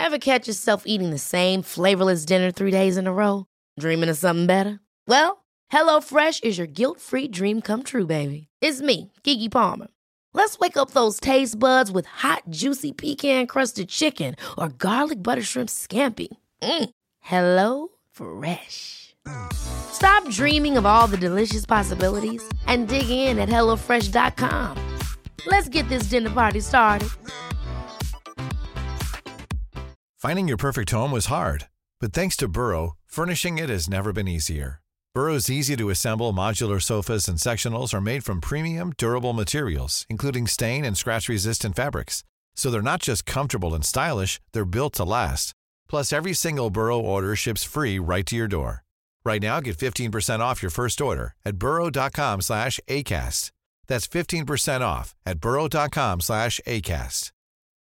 Ever catch yourself eating the same flavorless dinner 3 days in a row? Dreaming of something better? Well, HelloFresh is your guilt-free dream come true, baby. It's me, Keke Palmer. Let's wake up those taste buds with hot, juicy pecan-crusted chicken or garlic butter shrimp scampi. Hello Fresh. Stop dreaming of all the delicious possibilities and dig in at HelloFresh.com. Let's get this dinner party started. Finding your perfect home was hard, but thanks to Burrow, furnishing it has never been easier. Burrow's easy-to-assemble modular sofas and sectionals are made from premium, durable materials, including stain and scratch-resistant fabrics. So they're not just comfortable and stylish, they're built to last. Plus, every single Burrow order ships free right to your door. Right now, get 15% off your first order at burrow.com/ACAST. That's 15% off at burrow.com/ACAST.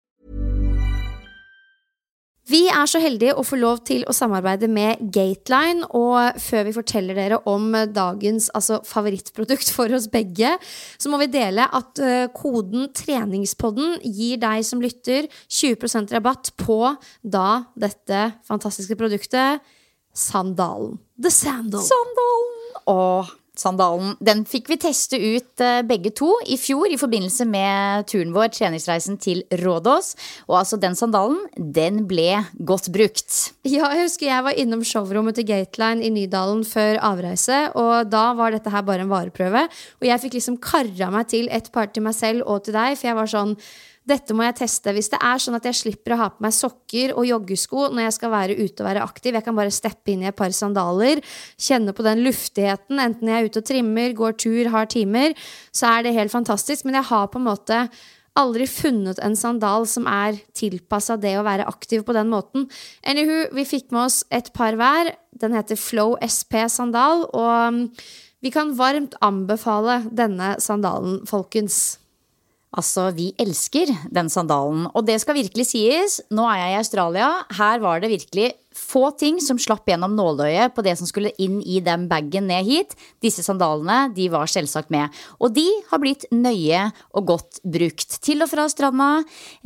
Vi så heldige å få lov til å samarbeide med Gateline, og før vi forteller dere om dagens favorittprodukt for oss begge, så må vi dele at koden treningspodden gir deg som lytter 20% rabatt på da dette fantastiske produktet, sandalen. The Sandal. Sandalen. Sandalen, den fikk vi teste ut begge to I fjor I forbindelse med turen vår, treningsreisen til Rådås. Og altså den sandalen, den ble godt brukt. Ja, jeg husker jeg var innom showrommet til Gateline I Nydalen før avreise, og da var dette her bare en vareprøve. Og jeg fikk liksom karret meg til et par til meg selv og til deg, for jeg var sånn, dette må jeg teste. Hvis det sånn at jeg slipper å ha på meg sokker og joggesko når jeg skal være ute og være aktiv, jeg kan bare steppe inn I et par sandaler, kjenne på den luftigheten, enten jeg ute og trimmer, går tur, har timer, så det helt fantastisk. Men jeg har på en måte aldri funnet en sandal som tilpasset det å være aktiv på den måten. Anywho, vi fikk med oss et par hver. Den heter Flow SP sandal, og vi kan varmt anbefale denne sandalen, folkens. Altså, vi elsker den sandalen, og det skal virkelig sies, nå jeg I Australia, her var det virkelig få ting som slapp gjennom nåløyet på det som skulle inn I den baggen ned hit. Disse sandalene, de var selvsagt med, og de har blitt nøye og godt brukt. Til og fra stranda,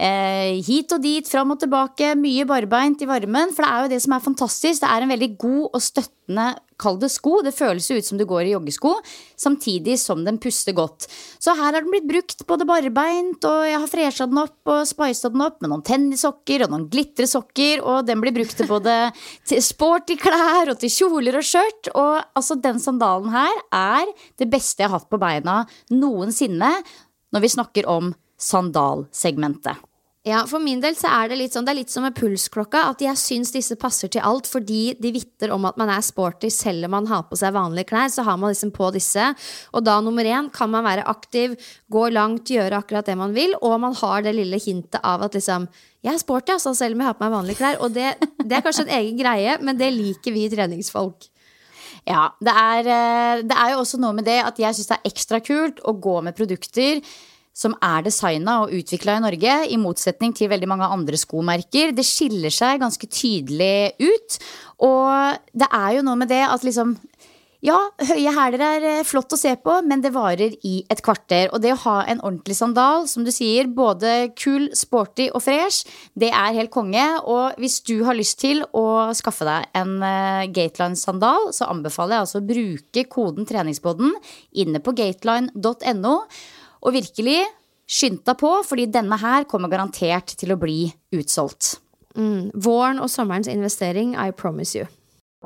hit og dit, fram og tilbake, mye barbeint I varmen, for det jo det som fantastisk, det en veldig god og støttende kall det sko, det føles ut som du går I joggesko, samtidig som den puster godt. Så her har den blitt brukt både barbeint, og jeg har freshet den opp og spicet den opp med noen tennissokker og noen glitresokker, og den blir brukt til både til sporty klær og til kjoler og skjørt, og altså den sandalen her det beste jeg har hatt på beina noensinne når vi snakker om sandalsegmentet. Ja, for min del så det litt sånn, det litt som med pulsklokka, at jeg synes disse passer til alt, fordi de vitter om at man sporty, selv om man har på seg vanlige klær, så har man liksom på disse, og da nummer 1 kan man være aktiv, gå langt, gjøre akkurat det man vil, og man har det lille hintet av at liksom, jeg sporty, altså, selv om jeg har på meg vanlige klær, og det kanskje en egen greie, men det liker vi treningsfolk. Ja, det jo også noe med det at jeg synes det ekstra kult å gå med produkter som designet og utviklet I Norge, I motsetning til veldig mange andre skomerker. Det skiller seg ganske tydelig ut, og det jo noe med det at liksom, ja, høye hæler flott å se på, men det varer I et kvarter, og det å ha en ordentlig sandal, som du sier, både kul, sporty og fresh, det helt konge, og hvis du har lyst til å skaffe deg en Gateline sandal, så anbefaler jeg altså å bruke koden treningspodden inne på gateline.no, og virkelig skynd deg på, fordi denne her kommer garantert til å bli utsolgt. Våren og sommerens investering, I promise you.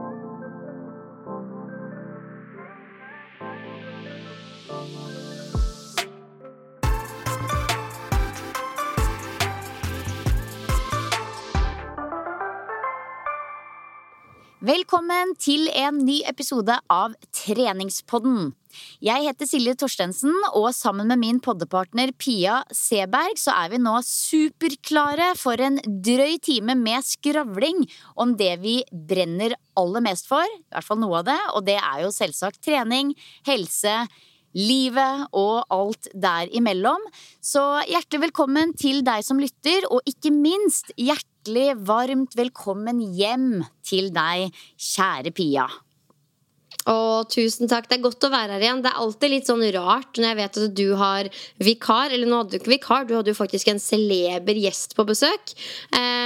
Velkommen til en ny episode av Treningspodden. Jeg heter Silje Torstensen, og sammen med min poddepartner Pia Seberg så vi nå superklare for en drøy time med skravling om det vi brenner aller mest for, I hvert fall noe av det, og det jo selvsagt trening, helse, livet og alt derimellom. Så hjertelig velkommen til deg som lytter, og ikke minst hjertelig varmt velkommen hjem til deg, kjære Pia. Tusen takk, det godt å være her igjen. Det alltid litt sånn rart når jeg vet at du har vikar, eller nå hadde du ikke vikar, du hadde jo faktisk en celeber gjest på besøk.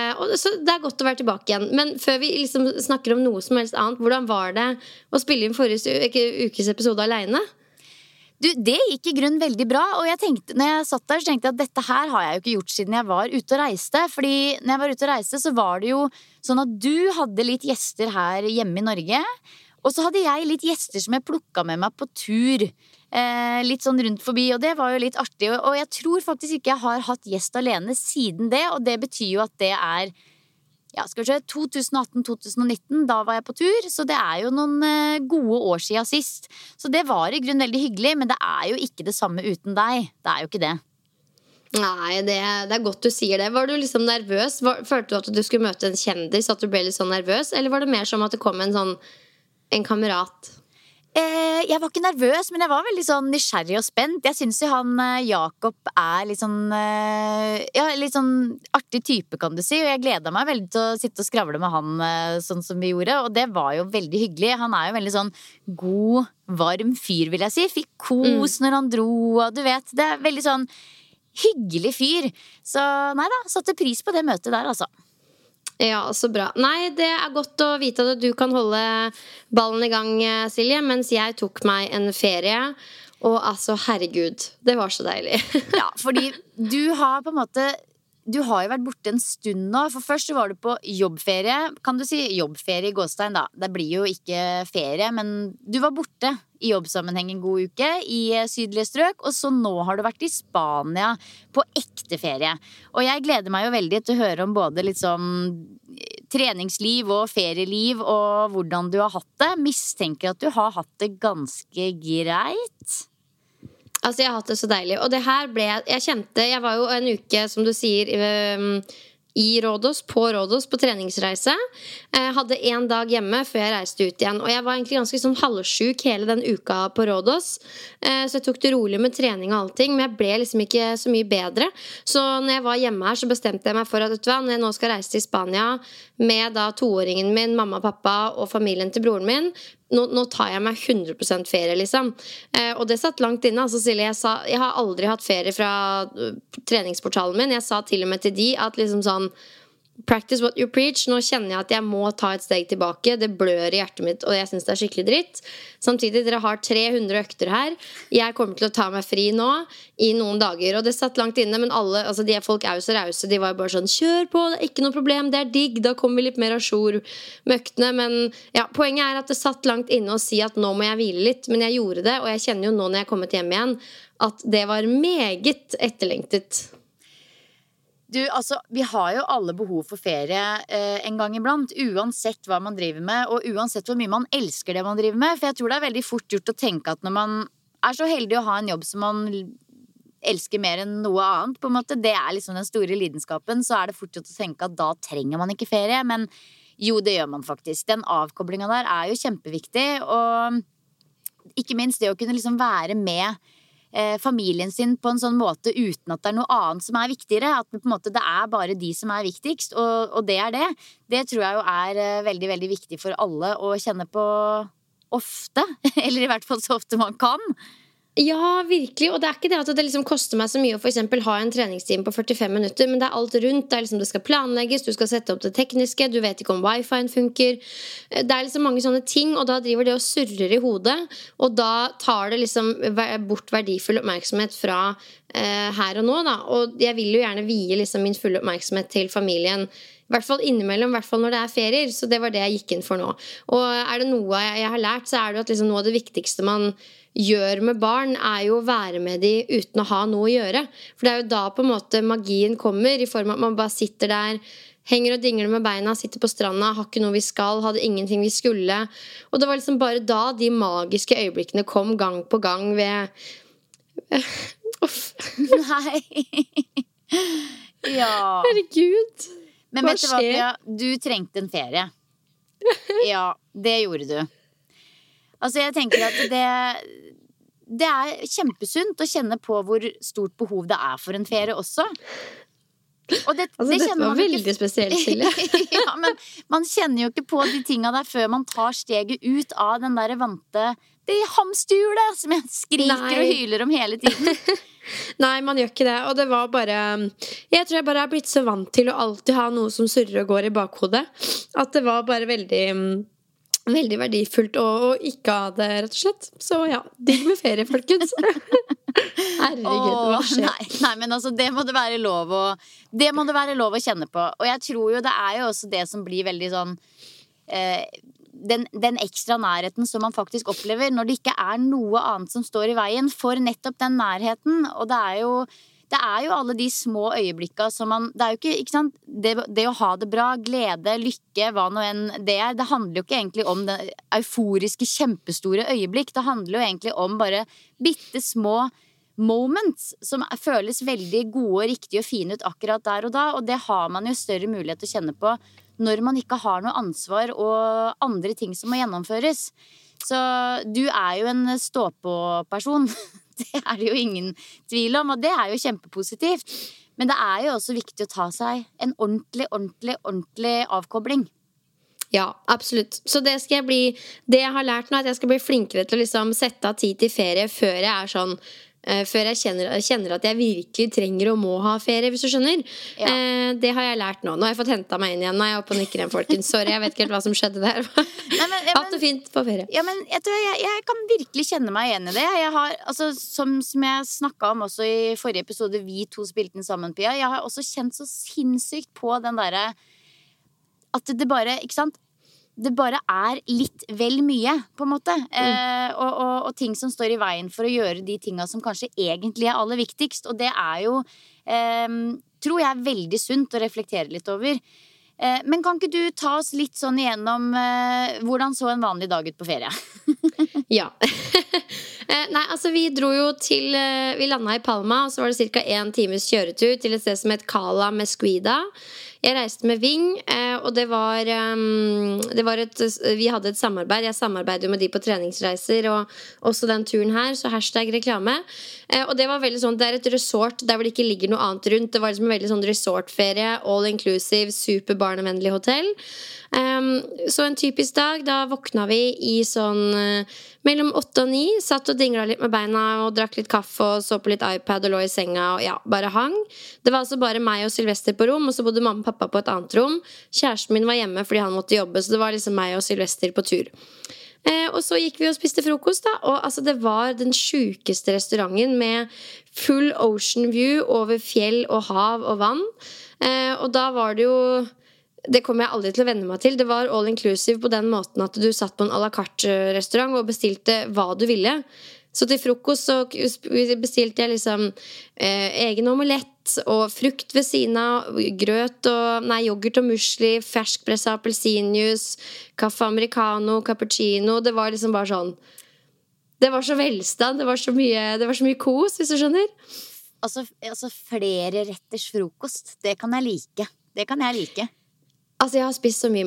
Og så det godt å være tilbake igjen. Men før vi liksom snakker om noe som helst annet, hvordan var det å spille inn forrige ukes episode alene? Du, det gikk i grunn veldig bra. Og jeg tenkte, når jeg satt der, så tenkte jeg at dette her har jeg jo ikke gjort siden jeg var ute og reiste. Fordi når jeg var ute og reiste, så var det jo sånn at du hadde litt gjester her hjemme i Norge. Og så hadde jeg litt gjester som jeg plukket med meg på tur. Litt sånn rundt forbi, og det var jo litt artig. Og jeg tror faktisk ikke jeg har hatt gjest alene siden det. Og det betyr jo at det skal vi se, 2018-2019, da var jeg på tur. Så det jo noen gode år siden sist. Så det var i grunn veldig hyggelig. Men det jo ikke det samme uten deg. Det jo ikke det. Nei, det godt du sier det. Var du liksom nervøs? Følte du at du skulle møte en kjendis, at du ble litt sånn nervøs? Eller var det mer som at det kom en kamerat? Jeg var ikke nervøs, men jeg var veldig sånn nysgjerrig og spent. Jeg synes jo han Jakob litt sånn litt sånn artig type, kan du si. Og jeg gledet meg veldig til å sitte og skravle med han sånn som vi gjorde. Og det var jo veldig hyggelig. Han jo veldig sånn god, varm fyr, vil jeg si. Fikk kos når han dro, og du vet, det veldig sånn hyggelig fyr. Så nei da, satte pris på det møtet der, altså. Ja, så bra. Nei, det godt å vite at du kan holde ballen i gang, Silje, mens jeg tok meg en ferie. Og altså, herregud, det var så deilig. Ja, fordi du har på en måte Du har jo vært borte en stund nå. For først så var du på jobbferie. Kan du si jobbferie i Gåstein da? Det blir jo ikke ferie, men du var borte i jobbsammenheng en god uke i sydlige strøk, og så nå har du vært i Spania på ekte ferie. Og jeg gleder meg jo veldig til å høre om både litt sånn treningsliv og ferieliv og hvordan du har hatt det. Mistenker at du har hatt det ganske greit. Altså, jeg har hatt det så deilig. Og det her jeg var jo en uke, som du sier, i Rådås, på treningsreise. Jeg hadde en dag hjemme før jeg reiste ut igjen. Og jeg var egentlig ganske sånn halvsjuk hele den uka på Rådås. Så jeg tok det rolig med trening og allting, men jeg ble liksom ikke så mye bedre. Så når jeg var hjemme her, så bestemte jeg meg for at, vet du hva, når jeg nå skal reise til Spania med da 2-åringen min, mamma, pappa og familien til broren min, nå tar jeg meg 100% ferie, liksom. Og det satt langt inne. Altså, Silje, jeg har aldri hatt ferie fra treningsportalen min. Jeg sa til og med til de at liksom sånn practice what you preach. Nå kjenner jeg at jeg må ta et steg tilbake. Det blør i hjertet mitt, og jeg synes det skikkelig dritt. Samtidig, dere har 300 økter her. Jeg kommer til å ta meg fri nå i noen dager. Og det satt langt inne, men alle, altså de folk jo så rause. De var jo bare sånn, kjør på, det ikke noe problem, det digg. Da kommer vi litt mer à jour med øktene. Men ja, poenget at det satt langt inne å si at nå må jeg hvile litt. Men jeg gjorde det, og jeg kjenner jo nå når jeg er kommet hjem igjen, at det var meget etterlengtet. Du, altså, vi har jo alle behov for ferie en gang iblant, uansett hva man driver med, og uansett hvor mye man elsker det man driver med. For jeg tror det veldig fort gjort å tenke at når man så heldig å ha en jobb som man elsker mer enn noe annet, på en måte, det liksom den store lidenskapen, så det fort gjort å tenke at da trenger man ikke ferie. Men jo, det gjør man faktisk. Den avkoblingen der jo kjempeviktig, og ikke minst det å kunne liksom være med familien sin på en sånn måte uten at det noe annet som viktigere, at på en måte det bare de som viktigst, og det det tror jeg jo veldig, veldig viktig for alle å kjenne på ofte, eller i hvert fall så ofte man kan. Ja, virkelig, og det ikke det at det liksom koster meg så mye å for eksempel ha en treningstime på 45 minutter, men det alt rundt, det liksom det skal planlegges, du skal sette opp det tekniske, du vet ikke om wifi-en funker, det liksom mange sånne ting, og da driver det og surrer i hodet, og da tar det liksom bort verdifull oppmerksomhet fra her og nå da, og jeg vil jo gjerne vie liksom min fulle oppmerksomhet til familien, i hvert fall innimellom, i hvert fall når det ferier, så det var det jeg gikk inn for nå. Og det noe jeg har lært, så det jo at liksom noe av det viktigste man gjør med barn jo å være med de uten å ha noe å gjøre. For det jo da på en måte magien kommer, i form av at man bare sitter der, henger og dingler med beina, sitter på stranda, har ikke noe vi skal, hadde ingenting vi skulle. Og det var liksom bare da de magiske øyeblikkene kom gang på gang ved... Nei. Ja. Herregud. Men vet du hva, Pia? Du trengte en ferie. Ja, det gjorde du. Altså, jeg tenker at det kjempesunt å kjenne på hvor stort behov det for en ferie også. Og det dette var veldig spesielt, Silje. Ja, men man kjenner jo ikke på de tingene der før man tar steget ut av den der vante det hamsterhjulet som jeg skriker og hyler om hele tiden. Nei, man gjør ikke det. Og det var bare Jeg tror jeg bare har blitt så vant til å alltid ha noe som surrer og går i bakhodet. At det var bare veldig veldig verdifullt å ikke ha det, rett og slett. Så ja, digg med ferie, folkens. Herregud, hva skjer? Nei, men altså, det må det være lov å kjenne på. Og jeg tror jo det er jo også det som blir veldig sånn den ekstra nærheten som man faktisk opplever når det ikke er noe annet som står i veien for nettopp den nærheten. Og det er jo alle de små øyeblikka som man det er jo ikke sant? Det å ha det bra, glede, lykke, hva nå enn det er. Det handler jo ikke egentlig om det euforiske, kjempestore øyeblikk. Det handler jo egentlig om bare bitte små moments som føles veldig gode, riktige og fine ut akkurat der og da. Og det har man jo større mulighet til å kjenne på når man ikke har noe ansvar og andre ting som må gjennomføres. Så du er jo en stå-på-person. Det er det jo ingen tvil om, og det er jo kjempepositivt. Men det er jo også viktig å ta seg en ordentlig avkobling. Ja, absolutt. Så det jeg har lært nå, at jeg skal bli flinkere til å liksom sette av tid til ferie før jeg er sånn før jeg kjenner at jeg virkelig trenger og må ha ferie, hvis du skjønner. Ja. Det har jeg lært nå. Nå har jeg fått hentet meg inn igjen. Nå er jeg oppe og nikker igjen, folkens. Sorry, jeg vet ikke helt hva som skjedde der. Hatt det fint på ferie. Ja, men jeg kan virkelig kjenne meg igjen i det. Jeg har, altså, som jeg snakket om også i forrige episode, vi to spilte den sammen, Pia. Jeg har også kjent så sinnssykt på den der at det bare, ikke sant? Det bare er litt vel mye, på en måte. Og ting som står i veien for å gjøre de tingene som kanskje egentlig er aller viktigst. Og det er jo, tror jeg, veldig sunt å reflektere litt over. Men kan ikke du ta oss litt sånn igjennom hvordan så en vanlig dag ut på ferie? Ja. Nei, altså vi dro jo til vi landet i Palma, og så var det cirka 1 times kjøretur til et sted som het Cala Mesquida. Jeg reiste med Ving, og vi hadde et samarbeid. Jeg samarbeider jo med de på treningsreiser, og også den turen her, så #reklame. Og det var veldig sånn, det er et resort der hvor det ikke ligger noe annet rundt. Det var liksom en veldig sånn resortferie, all inclusive, super barnevennlig hotell. Så en typisk dag, da våkna vi i sånn mellom 8 og 9, satt og dingla litt med beina og drakk litt kaffe og så på litt iPad og lå i senga og ja, bare hang. Det var altså bare meg og Sylvester på rom, og så bodde mamma og pappa på et annet rom. Kjæresten min var hjemme fordi han måtte jobbe, så det var liksom meg og Sylvester på tur. Og så gikk vi og spiste frokost da, og altså det var den sjukeste restauranten med full ocean view over fjell og hav og vann. Og da var det jo, det kommer jeg aldri til å venne meg til, det var all inclusive på den måten at du satt på en à la carte restaurant og bestilte hva du ville. Så til frokost så bestilte jeg liksom egen omelett og frukt ved siden av, grøt og, yoghurt og musli, ferskpresset appelsinjuice, kaffe americano, cappuccino. Det var liksom bare sånn, det var så velstand, det var så mye kos, hvis du skjønner. Altså flere retters frokost, det kan jeg like. Altså, jeg har spist så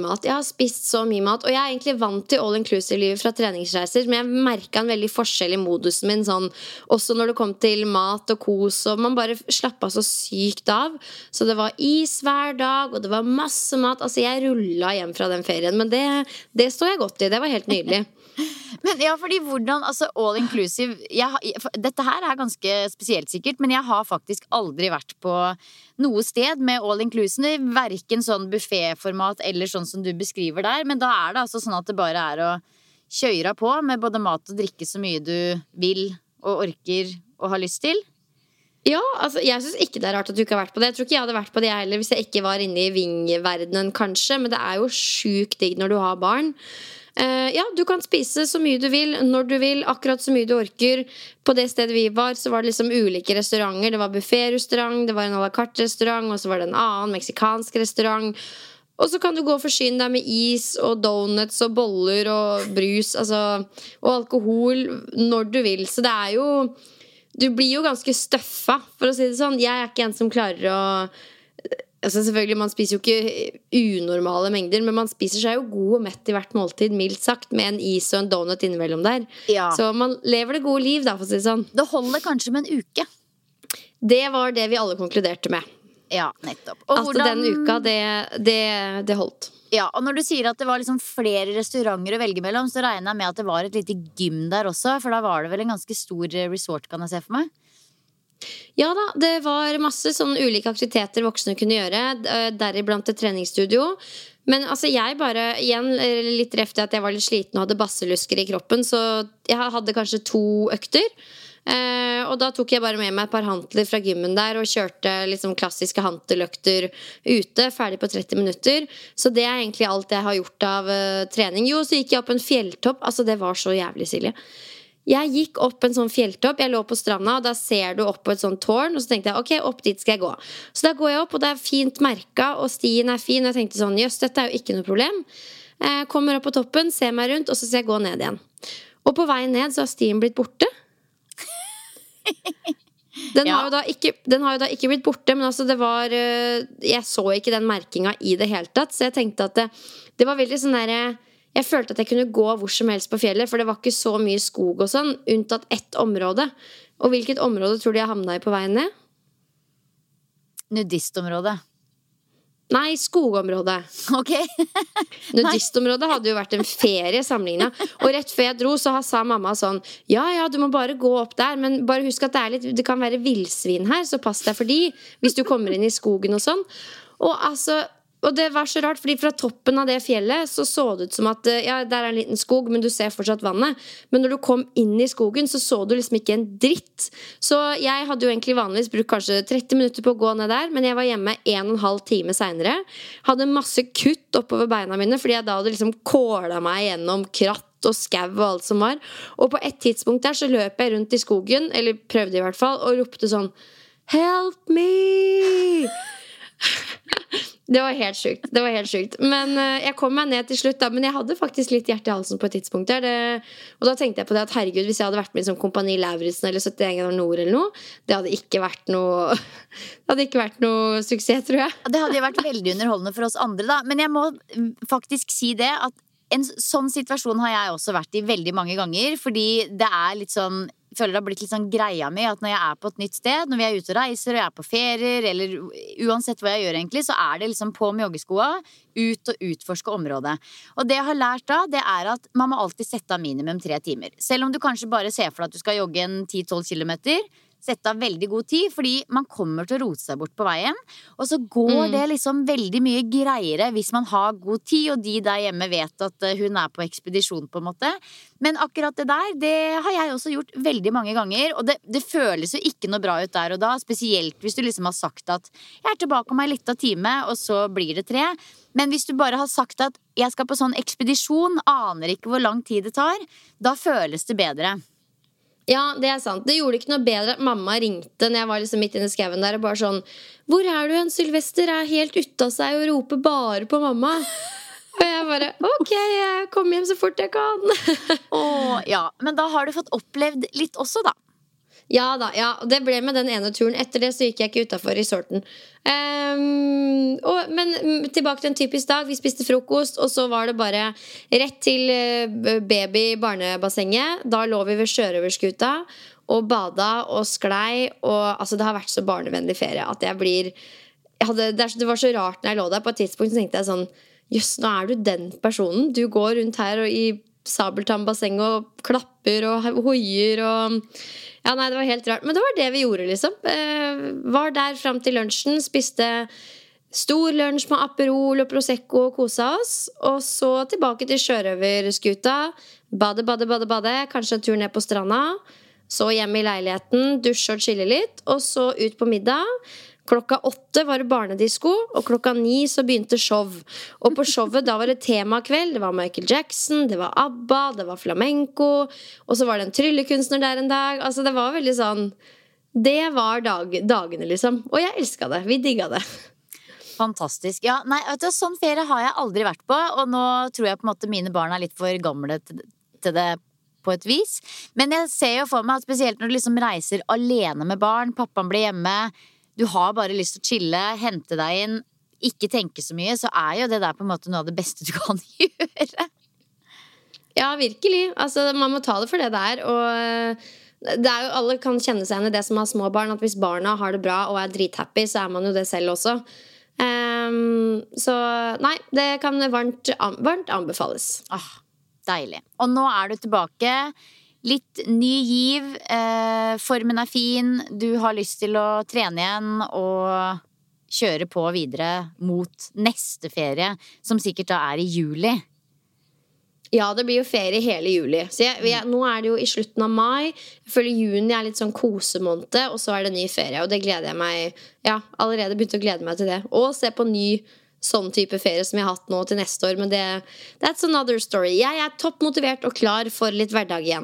mye mat. Og jeg er egentlig vant til all-inclusive-livet fra treningsreiser, men jeg merket en veldig forskjell i modusen min, sånn, også når det kom til mat og kos, og man bare slappet så sykt av. Så det var is hver dag, og det var masse mat. Altså, jeg rullet hjem fra den ferien, men det står jeg godt i. Det var helt nydelig. Men ja, fordi hvordan, altså all inclusive dette her er ganske spesielt sikkert, men jeg har faktisk aldri vært på noe sted med all inclusive, hverken sånn buffetformat eller sånn som du beskriver der, men da er det altså sånn at det bare er å kjøre på med både mat og drikke så mye du vil og orker og har lyst til. Ja, altså jeg synes ikke det er rart at du ikke har vært på det. Jeg tror ikke jeg hadde vært på det heller hvis jeg ikke var inne i Ving-verdenen kanskje, men det er jo sjukt digg når du har barn. Ja, du kan spise så mye du vil, når du vil, akkurat så mye du orker. På det stedet vi var, så var det liksom ulike restauranter. Det var buffetrestaurant, det var en à la carte restaurant, og så var det en annen meksikansk restaurant. Og så kan du gå og forsyne deg med is og donuts og boller og brus, altså, og alkohol når du vil. Så det er jo, du blir jo ganske støffa, for å si det sånn. Jeg er ikke en som klarer å, altså selvfølgelig, man spiser jo ikke unormale mengder, men man spiser seg jo god og mett i hvert måltid, mildt sagt, med en is og en donut innimellom der. Ja. Så man lever det gode liv da, for å si det sånn. Det holder kanskje med en uke. Det var det vi alle konkluderte med. Ja, nettopp. Og at den uka, det holdt. Ja, og når du sier at det var liksom flere restauranter å velge mellom, så regner jeg med at det var et lite gym der også, for da var det vel en ganske stor resort, kan jeg se for meg? Ja da, det var masse sånne ulike aktiviteter voksne kunne gjøre, deriblant et treningsstudio. Men altså jeg bare, igjen litt reft til at jeg var litt sliten og hadde basselusker i kroppen, så jeg hadde kanskje 2 økter. Og da tok jeg bare med meg et par hantler fra gymmen der og kjørte liksom klassiske hanteløkter ute, ferdig på 30 minutter. Så det er egentlig alt jeg har gjort av trening. Jo, så gikk jeg opp en fjelltopp. Altså det var så jævlig, Silje. Jeg gikk opp en sånn fjelltopp. Jeg lå på stranda, og da ser du opp på et sånt tårn. Og så tenkte jeg, ok, opp dit skal jeg gå. Så da går jeg opp, og det er fint merket, og stien er fin. Jeg tenkte sånn, jøss, dette er jo ikke noe problem. Jeg kommer opp på toppen, ser meg rundt, og så ser jeg gå ned igjen. Og på veien ned så har stien blitt borte. Den har jo da ikke blitt borte, men altså det var jeg så ikke den merkinga i det hele tatt. Så jeg tenkte at det var veldig sånn der. Jeg følte at jeg kunne gå hvor som helst på fjellet, for det var ikke så mye skog og sånn, unntatt ett område. Og hvilket område tror du jeg havna i på veien ned? Nudistområdet. Nei, skogområdet. Ok. Nudistområdet hadde jo vært en ferie sammenlignet. Og rett før jeg dro så sa mamma sånn, ja, du må bare gå opp der, men bare husk at det kan være villsvin her, så pass deg for de, hvis du kommer inn i skogen og sånn. Og det var så rart, fordi fra toppen av det fjellet så det ut som at, ja, der er en liten skog, men du ser fortsatt vannet. Men når du kom inn i skogen, så du liksom ikke en dritt. Så jeg hadde jo egentlig vanligvis brukt kanskje 30 minutter på å gå ned der, men jeg var hjemme 1,5 time senere. Hadde masse kutt oppover beina mine, fordi jeg da hadde liksom kålet meg gjennom kratt og skau og alt som var. Og på et tidspunkt der så løp jeg rundt i skogen, eller prøvde i hvert fall, og ropte sånn, help me! Det var helt sykt. Men jeg kom meg ned til slutt da. Men jeg hadde faktisk litt hjerte i halsen på et tidspunkt der. Og da tenkte jeg på det at herregud, hvis jeg hadde vært med som Kompani Lauritzen eller 71 grader nord eller noe, det hadde ikke vært noe suksess, tror jeg. Det hadde jo vært veldig underholdende for oss andre da. Men jeg må faktisk si det at en sånn situasjon har jeg også vært i veldig mange ganger. Fordi det er litt sånn, jeg føler det har blitt litt sånn greia mi at når jeg er på et nytt sted, når vi er ute og reiser og jeg er på ferier, eller uansett hva jeg gjør egentlig, så det liksom på med joggeskoa, ut og utforske området. Og det jeg har lært da, det at man må alltid sette av minimum 3 timer. Selv om du kanskje bare ser for deg at du skal jogge en 10-12 kilometer, sette av veldig god tid, fordi man kommer til å rote seg bort på veien. Og så går det liksom veldig mye greiere hvis man har god tid, og de der hjemme vet at hun er på ekspedisjon på en måte. Men akkurat det der, det har jeg også gjort veldig mange ganger, og det føles jo ikke noe bra ut der og da, spesielt hvis du liksom har sagt at jeg er tilbake om en liten time, og så blir det 3. Men hvis du bare har sagt at jeg skal på sånn ekspedisjon, aner ikke hvor lang tid det tar, da føles det bedre. Ja, det er sant. Det gjorde ikke noe bedre at mamma ringte når jeg var liksom midt inne i skauen der og bare sånn, hvor er du hen? Sylvester er helt ute av seg og roper bare på mamma. Og jeg bare, ok, jeg kommer hjem så fort jeg kan. Ja, men da har du fått opplevd litt også da. Ja da, ja, det ble med den ene turen. Etter det så gikk jeg ikke utenfor resorten. Men tilbake til en typisk dag. Vi spiste frokost, og så var det bare rett til baby-barnebassenget. Da lå vi ved sjørøverskuta og bada og sklei. Og altså, det har vært så barnevennlig ferie at det var så rart når jeg lå der. På et tidspunkt så tenkte jeg sånn, jøss, nå er du den personen. Du går rundt her og i Sabeltann-basseng og klapper og hoier og ja, nei, det var helt rart. Men det var det vi gjorde, liksom. Var der frem til lunsjen, spiste stor lunsj med Aperol og Prosecco og kosa oss. Og så tilbake til sjørøverskuta. Bade. Kanskje en tur ned på stranda. Så hjem i leiligheten, dusje og chille litt. Og så ut på middag. 8:00 var det barnedisko, og 9:00 så begynte show. Og på showet da var det temakveld. Det var Michael Jackson, det var ABBA, det var flamenco, og så var det en tryllekunstner der en dag. Altså det var veldig sånn, det var dagene liksom. Og jeg elsket det, vi digget det. Fantastisk. Ja, nei, vet du, sånn ferie har jeg aldri vært på, og nå tror jeg på en måte mine barn er litt for gamle til det på et vis. Men jeg ser jo for meg at spesielt når du liksom reiser alene med barn, pappaen blir hjemme, du har bare lyst til å chille, hente deg inn, ikke tenke så mye, så jo det der på en måte noe av det beste du kan gjøre. Ja, virkelig. Altså, man må ta det for det der, og det jo, alle kan kjenne seg igjen i det som har små barn, at hvis barna har det bra og drithappy, så man jo det selv også. Så nei, det kan varmt anbefales. Deilig. Og nå du tilbake litt ny giv, formen fin, du har lyst til å trene igjen og kjøre på videre mot neste ferie, som sikkert da i juli. Ja, det blir jo ferie hele juli. Så nå det jo i slutten av mai. Jeg føler juni litt sånn kosemåned, og så det ny ferie. Og det gleder jeg meg. Ja, allerede begynt å glede meg til det. Og se på ny sånn type ferie som jeg har hatt nå til neste år. Men that's another story. Jeg toppmotivert og klar for litt hverdag igjen.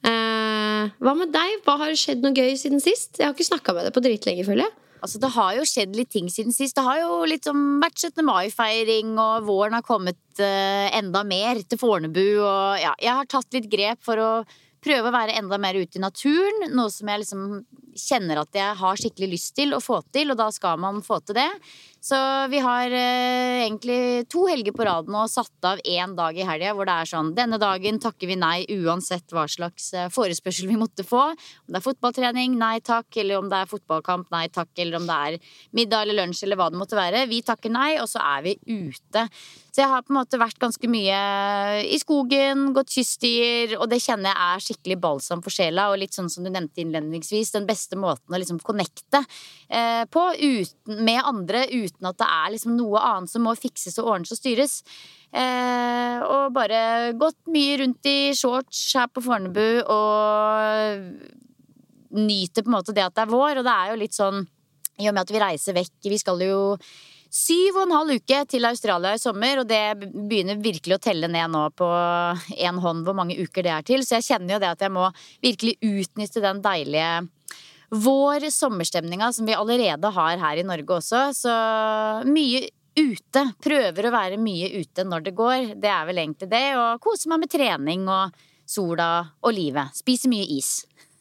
Hva med deg? Hva har skjedd noe gøy siden sist? Jeg har ikke snakket med deg på dritlenge, føler jeg. Altså, det har jo skjedd litt ting siden sist. Det har jo litt vært 17. mai-feiring, og våren har kommet enda mer til Fornebu. Og ja, jeg har tatt litt grep for å prøve å være enda mer ute i naturen. Noe som jeg liksom kjenner at jeg har skikkelig lyst til å få til, og da skal man få til det. Så vi har egentlig 2 helger på rad nå satt av 1 dag i helgen hvor det sånn, denne dagen takker vi nei uansett hva slags forespørsel vi måtte få. Om det fotballtrening, nei takk, eller om det fotballkamp, nei takk, eller om det middag eller lunsj eller hva det måtte være. Vi takker nei, og så vi ute. Så jeg har på en måte vært ganske mye i skogen, gått kyststier, og det kjenner jeg skikkelig balsam for sjela, og litt sånn som du nevnte innledningsvis, den beste måten å liksom connecte på med andre, uten at det liksom noe annet som må fikses og ordnes og styres. Og bare gått mye rundt i shorts her på Fornebu og nyter på en måte det at det vår, og det jo litt sånn, i og med at vi reiser vekk, vi skal jo 7,5 uker til Australia i sommer, og det begynner virkelig å telle ned nå på en hånd hvor mange uker det til, så jeg kjenner jo det at jeg må virkelig utnytte den deilige vår-sommerstemninga som vi allerede har her i Norge også, så mye ute, prøver å være mye ute når det går, det vel egentlig det, og kose meg med trening og sola og livet, spise mye is.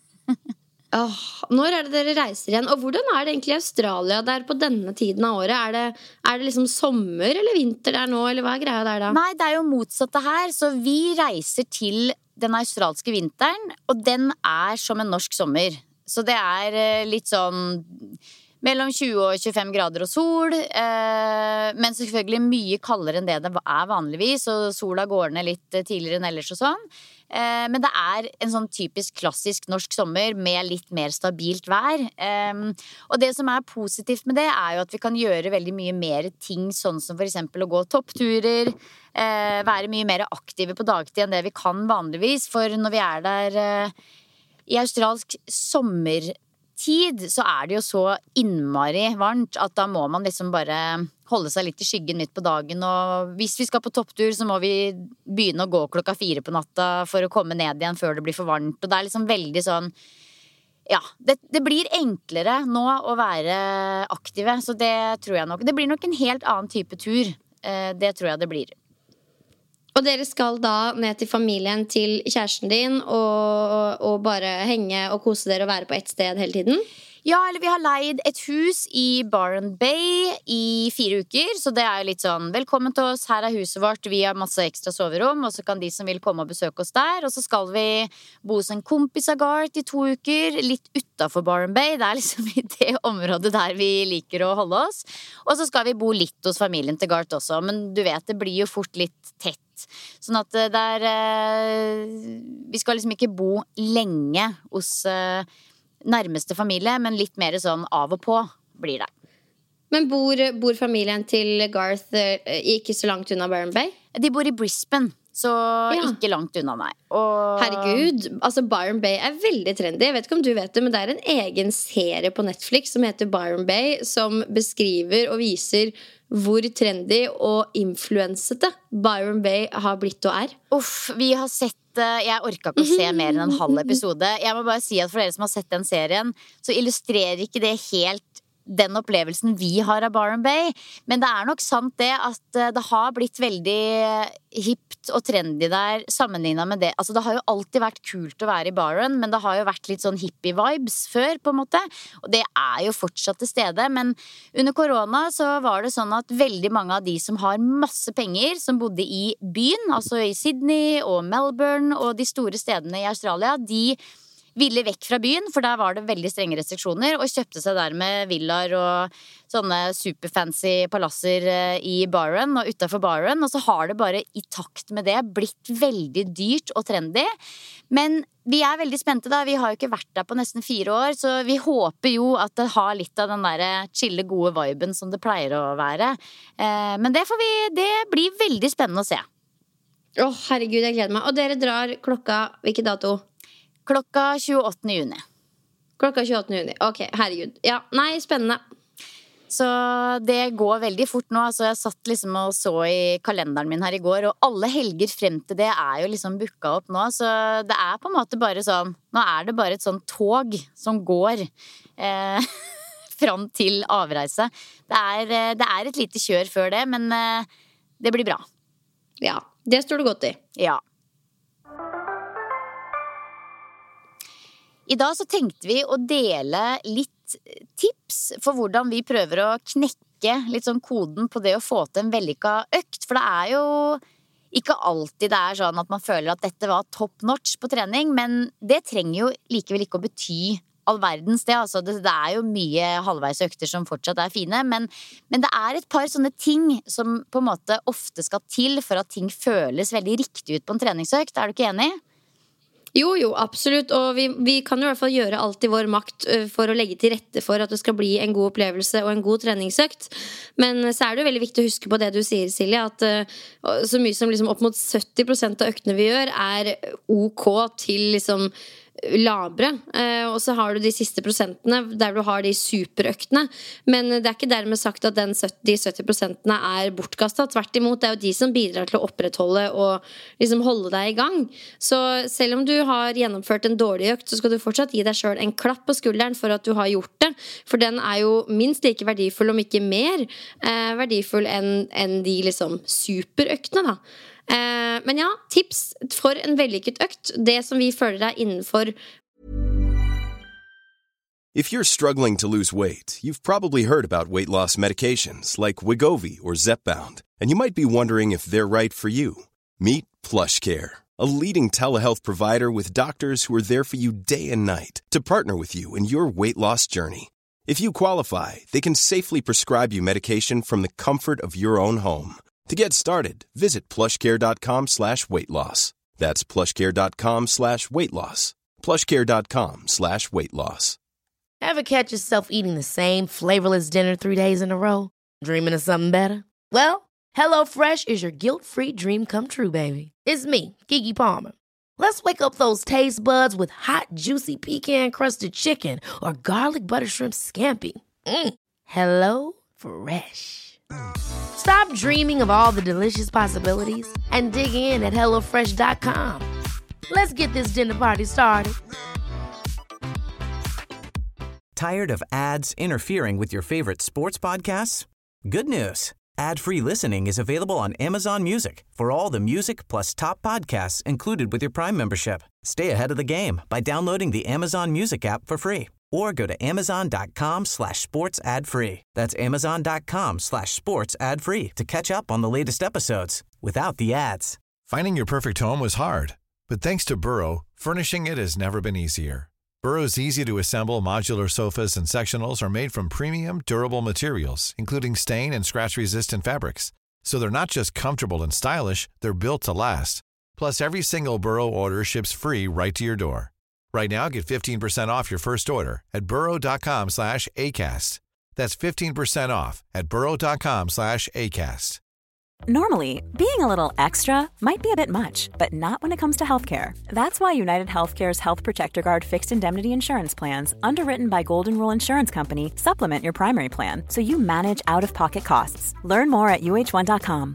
Når det dere reiser igjen? Og hvordan det egentlig i Australia der på denne tiden av året? Er det liksom sommer eller vinter der nå, eller hva greia der da? Nei, det jo motsatte her, så vi reiser til den australske vinteren, og den som en norsk sommer. Så det litt sånn mellom 20 og 25 grader og sol, men selvfølgelig mye kaldere enn det vanligvis, og sola går ned litt tidligere enn ellers og sånn. Men det en sånn typisk klassisk norsk sommer med litt mer stabilt vær. Og det som positivt med det jo at vi kan gjøre veldig mye mer ting, sånn som for eksempel å gå toppturer, være mye mer aktive på dagtid enn det vi kan vanligvis, for når vi der i australsk sommertid, så det jo så innmari varmt at da må man liksom bare holde seg litt i skyggen midt på dagen, og hvis vi skal på topptur så må vi begynne å gå 4:00 på natta for å komme ned igjen før det blir for varmt, og det liksom veldig sånn, ja, det blir enklere nå å være aktive, så det tror jeg nok, det blir nok en helt annen type tur, det tror jeg det blir. Og dere skal da ned til familien til kjæresten din og bare henge og kose dere og være på ett sted hele tiden? Ja, eller vi har leid et hus i Byron Bay i 4 uker, så det jo litt sånn, velkommen til oss, her huset vårt, vi har masse ekstra soverom, og så kan de som vil komme og besøke oss der, og så skal vi bo hos en kompis av Garth i 2 uker, litt utenfor Byron Bay, det liksom i det området der vi liker å holde oss, og så skal vi bo litt hos familien til Garth også, men du vet, det blir jo fort litt tett, sånn at vi skal liksom ikke bo lenge hos nærmeste familie, men litt mer sånn av og på blir det. Men bor familien til Garth ikke så langt unna Byron Bay? De bor i Brisbane, så ikke langt unna, nei. Og herregud, altså Byron Bay veldig trendy. Jeg vet ikke om du vet det, men det en egen serie på Netflix som heter Byron Bay, som beskriver og viser hvor trendy og influensete Byron Bay har blitt og Uff, vi har sett jeg orket ikke å se mer enn en halv episode. Jeg må bare si at for dere som har sett den serien, så illustrerer ikke det helt den opplevelsen vi har av Byron Bay, men det nok sant det at det har blitt veldig hipt og trendy der sammenlignet med det. Altså det har jo alltid vært kult å være i Byron, men det har jo vært litt sånn hippie-vibes før på en måte, og det jo fortsatt til stede, men under korona så var det sånn at veldig mange av de som har masse penger, som bodde i byen, altså i Sydney og Melbourne og de store stedene i Australia, de ville vekk fra byen, for der var det veldig strenge restriksjoner, og kjøpte seg dermed villaer og sånne superfancy palasser i Byron og utenfor Byron, og så har det bare i takt med det blitt veldig dyrt og trendy. Men vi veldig spente da, vi har jo ikke vært der på nesten 4 år, så vi håper jo at det har litt av den der chille gode viben som det pleier å være. Men det blir veldig spennende å se. Herregud, jeg gleder meg. Og dere drar klokka, hvilken dato? Klokka 28. juni. Klokka 28. juni, ok, herregud. Ja, nei, spennende. Så det går veldig fort nå, altså jeg satt liksom og så i kalenderen min her i går, og alle helger frem til det jo liksom booket opp nå, så det på en måte bare sånn, nå det bare et sånn tog som går fram til avreise. Det et lite kjør før det, men det blir bra. Ja, det står det godt i. Ja. I dag så tenkte vi å dele litt tips for hvordan vi prøver å knekke litt sånn koden på det å få til en vellykket økt. For det jo ikke alltid det sånn at man føler at dette var top notch på trening, men det trenger jo likevel ikke å bety all verdens det. Altså det jo mye halvveis økter som fortsatt fine, men det et par sånne ting som på en måte ofte skal til for at ting føles veldig riktig ut på en treningsøkt. Du ikke enig? Jo, absolutt, og vi kan jo i hvert fall gjøre alt i vår makt for å legge til rette for at det skal bli en god opplevelse og en god treningsøkt. Men så det jo veldig viktig å huske på det du sier, Silje, at så mye som liksom opp mot 70% av øktene vi gjør ok til liksom labre, og så har du de siste prosentene der du har de superøktene, men det ikke dermed sagt at de 70% bortkastet. Tvert imot, det jo de som bidrar til å opprettholde og liksom holde deg i gang. Så selv om du har gjennomført en dårlig økt, så skal du fortsatt gi deg selv en klapp på skulderen for at du har gjort det, for den jo minst like verdifull, om ikke mer verdifull enn de liksom superøktene da. Men ja, tips for en vellykket økt, det som vi føler innenfor. If you're struggling to lose weight, you've probably heard about weight loss medications like Wegovy or Zepbound, and you might be wondering if they're right for you. Meet PlushCare, a leading telehealth provider with doctors who are there for you day and night to partner with you in your weight loss journey. If you qualify, they can safely prescribe you medication from the comfort of your own home. To get started, visit plushcare.com/weightloss. That's plushcare.com/weightloss. plushcare.com/weightloss. Ever catch yourself eating the same flavorless dinner 3 days in a row? Dreaming of something better? Well, HelloFresh is your guilt-free dream come true, baby. It's me, Keke Palmer. Let's wake up those taste buds with hot, juicy pecan-crusted chicken or garlic butter shrimp scampi. HelloFresh. Stop dreaming of all the delicious possibilities and dig in at HelloFresh.com. Let's get this dinner party started. Tired of ads interfering with your favorite sports podcasts? Good news. Ad-free listening is available on Amazon Music for all the music plus top podcasts included with your Prime membership. Stay ahead of the game by downloading the Amazon Music app for free or go to amazon.com/sports ad free. That's amazon.com/sports ad free to catch up on the latest episodes without the ads. Finding your perfect home was hard, but thanks to Burrow, furnishing it has never been easier. Burrow's easy-to-assemble modular sofas and sectionals are made from premium, durable materials, including stain and scratch-resistant fabrics. So they're not just comfortable and stylish, they're built to last. Plus, every single Burrow order ships free right to your door. Right now, get 15% off your first order at burrow.com/ACAST. That's 15% off at burrow.com/ACAST. Normally, being a little extra might be a bit much, but not when it comes to healthcare. That's why United Healthcare's Health Protector Guard fixed indemnity insurance plans, underwritten by Golden Rule Insurance Company, supplement your primary plan so you manage out-of-pocket costs. Learn more at uh1.com.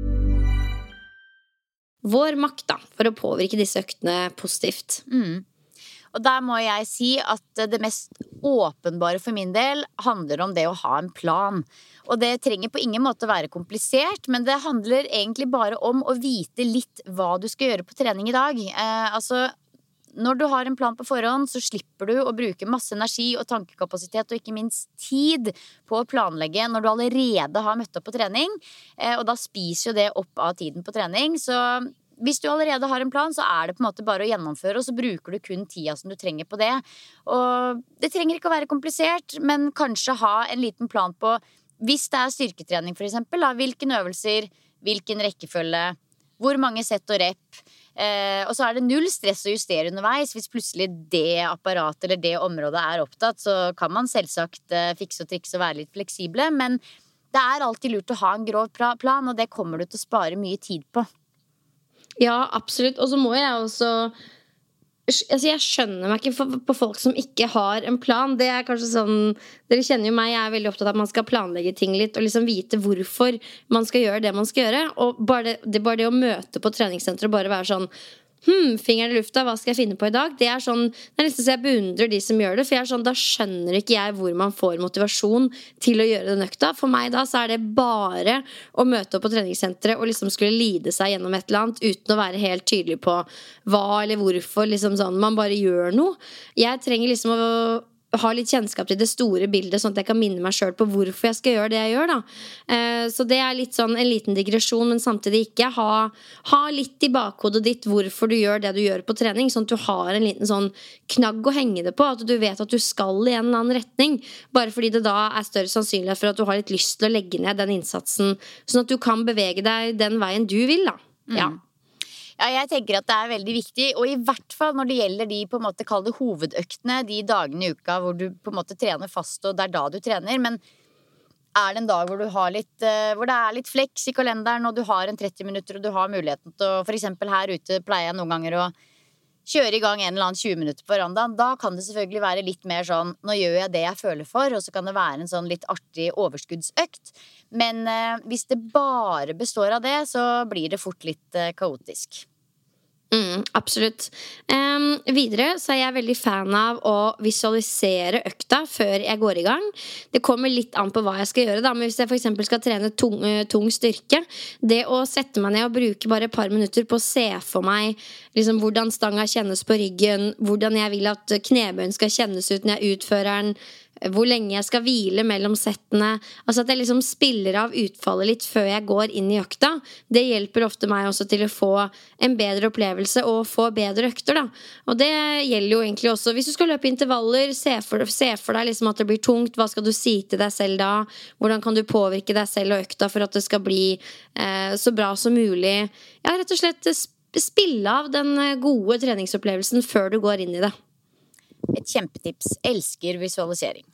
Vår makt da, for å påvirke disse øktene positivt. Og der må jeg si at det mest åpenbare for min del handler om det å ha en plan. Og det trenger på ingen måte være komplisert, men det handler egentlig bare om å vite litt hva du skal gjøre på trening i dag. Altså, når du har en plan på forhånd, så slipper du å bruke masse energi og tankekapasitet og ikke minst tid på å planlegge når du allerede har møtt opp på trening. Og da spiser jo det opp av tiden på trening, så hvis du allerede har en plan, så det på en måte bare å gjennomføre, og så bruker du kun tida som du trenger på det. Og det trenger ikke å være komplisert, men kanskje ha en liten plan på, hvis det styrketrening for eksempel, da, hvilken øvelser, hvilken rekkefølge, hvor mange sett og rep. Og så det null stress å justere underveis. Hvis plutselig det apparatet eller det området opptatt, så kan man selvsagt fikse og trikse og være litt fleksible, men det alltid lurt å ha en grov plan, og det kommer du til å spare mye tid på. Ja, absolutt. Og så må jeg også jeg skjønner meg ikke på folk som ikke har en plan. Det kanskje sånn, dere kjenner jo meg, jeg veldig opptatt av at man skal planlegge ting litt og liksom vite hvorfor man skal gjøre det man skal gjøre. Og bare det å møte på treningssenteret og bare være sånn fingeren I lufta, hva skal jeg finne på I dag? Det sånn, det nesten så jeg beundrer de som gjør det. For jeg sånn, da skjønner ikke jeg hvor man får motivasjon til å gjøre den økta. For meg da, så det bare å møte opp på treningssenteret og liksom skulle lide seg gjennom et eller annet uten å være helt tydelig på hva eller hvorfor, liksom sånn, man bare gjør noe. Jeg trenger liksom å ha litt kjennskap til det store bildet, sånn at jeg kan minne meg selv på hvorfor jeg skal gjøre det jeg gjør da. Så det litt sånn en liten digresjon, men samtidig ikke ha litt I bakhodet ditt hvorfor du gjør det du gjør på trening, sånn at du har en liten sånn knagg å henge det på, at du vet at du skal I en eller annen retning, bare fordi det da større sannsynlighet for at du har litt lyst til å legge ned den innsatsen, sånn at du kan bevege deg den veien du vil da. Ja. Ja, jeg tenker at det veldig viktig, og I hvert fall når det gjelder de på en måte kall det hovedøktene, de dagene I uka hvor du på en måte trener fast, og det da du trener, men det en dag hvor du har litt, hvor det litt fleks I kalenderen, og du har en 30 minutter, og du har muligheten til å, for eksempel her ute pleier jeg noen ganger å kjøre I gang en eller annen 20 minutter på verandaen, da kan det selvfølgelig være litt mer sånn, nå gjør jeg det jeg føler for, og så kan det være en sånn litt artig overskuddsøkt. Men hvis det bare består av det, så blir det fort litt kaotisk. Absolutt. Videre så jeg veldig fan av å visualisere økta før jeg går I gang. Det kommer litt an på hva jeg skal gjøre da, men hvis jeg for eksempel skal trene tung styrke, det å sette meg ned og bruke bare et par minutter på å se for meg liksom, hvordan stanga kjennes på ryggen, hvordan jeg vil at knebøyen skal kjennes ut når jeg utfører den, hvor lenge jeg skal hvile mellom settene, altså at jeg liksom spiller av utfallet litt før jeg går inn I økta. Det hjelper ofte meg også til å få en bedre opplevelse og få bedre økter da. Og det gjelder jo egentlig også hvis du skal løpe intervaller, se for deg liksom at det blir tungt, hva skal du si til deg selv da, hvordan kan du påvirke deg selv og økta for at det skal bli så bra som mulig. Ja, rett og slett spille av den gode treningsopplevelsen før du går inn I det. Et kjempetips. Elsker visualisering.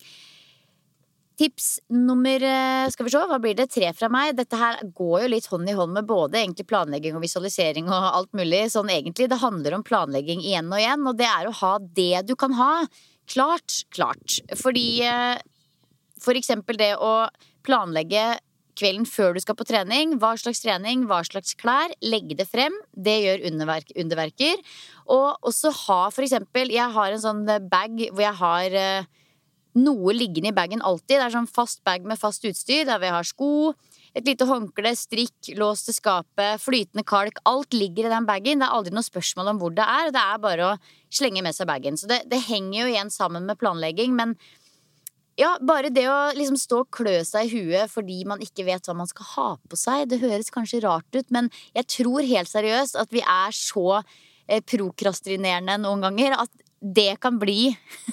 Tips nummer, skal vi se, hva blir det? 3 fra meg. Dette her går jo litt hånd I hånd med både egentlig planlegging og visualisering og alt mulig. Sånn egentlig, det handler om planlegging igjen og igjen, og det å ha det du kan ha. Klart. Fordi, for eksempel det å planlegge kvelden før du skal på trening, hva slags klær, legge det frem, det gjør underverker, og også ha for eksempel, jeg har en sånn bag hvor jeg har noe liggende I bagen alltid, det sånn fast bag med fast utstyr, der vi har sko, et lite håndkle, strikk, lås til skapet, flytende kalk, alt ligger I den bagen, det aldri noe spørsmål om hvor det og det bare å slenge med seg bagen, så det henger jo igjen sammen med planlegging, men ja, bare det å liksom stå og klø seg I huet fordi man ikke vet hva man skal ha på seg, det høres kanskje rart ut, men jeg tror helt seriøst at vi så prokrastinerende noen ganger, at det kan bli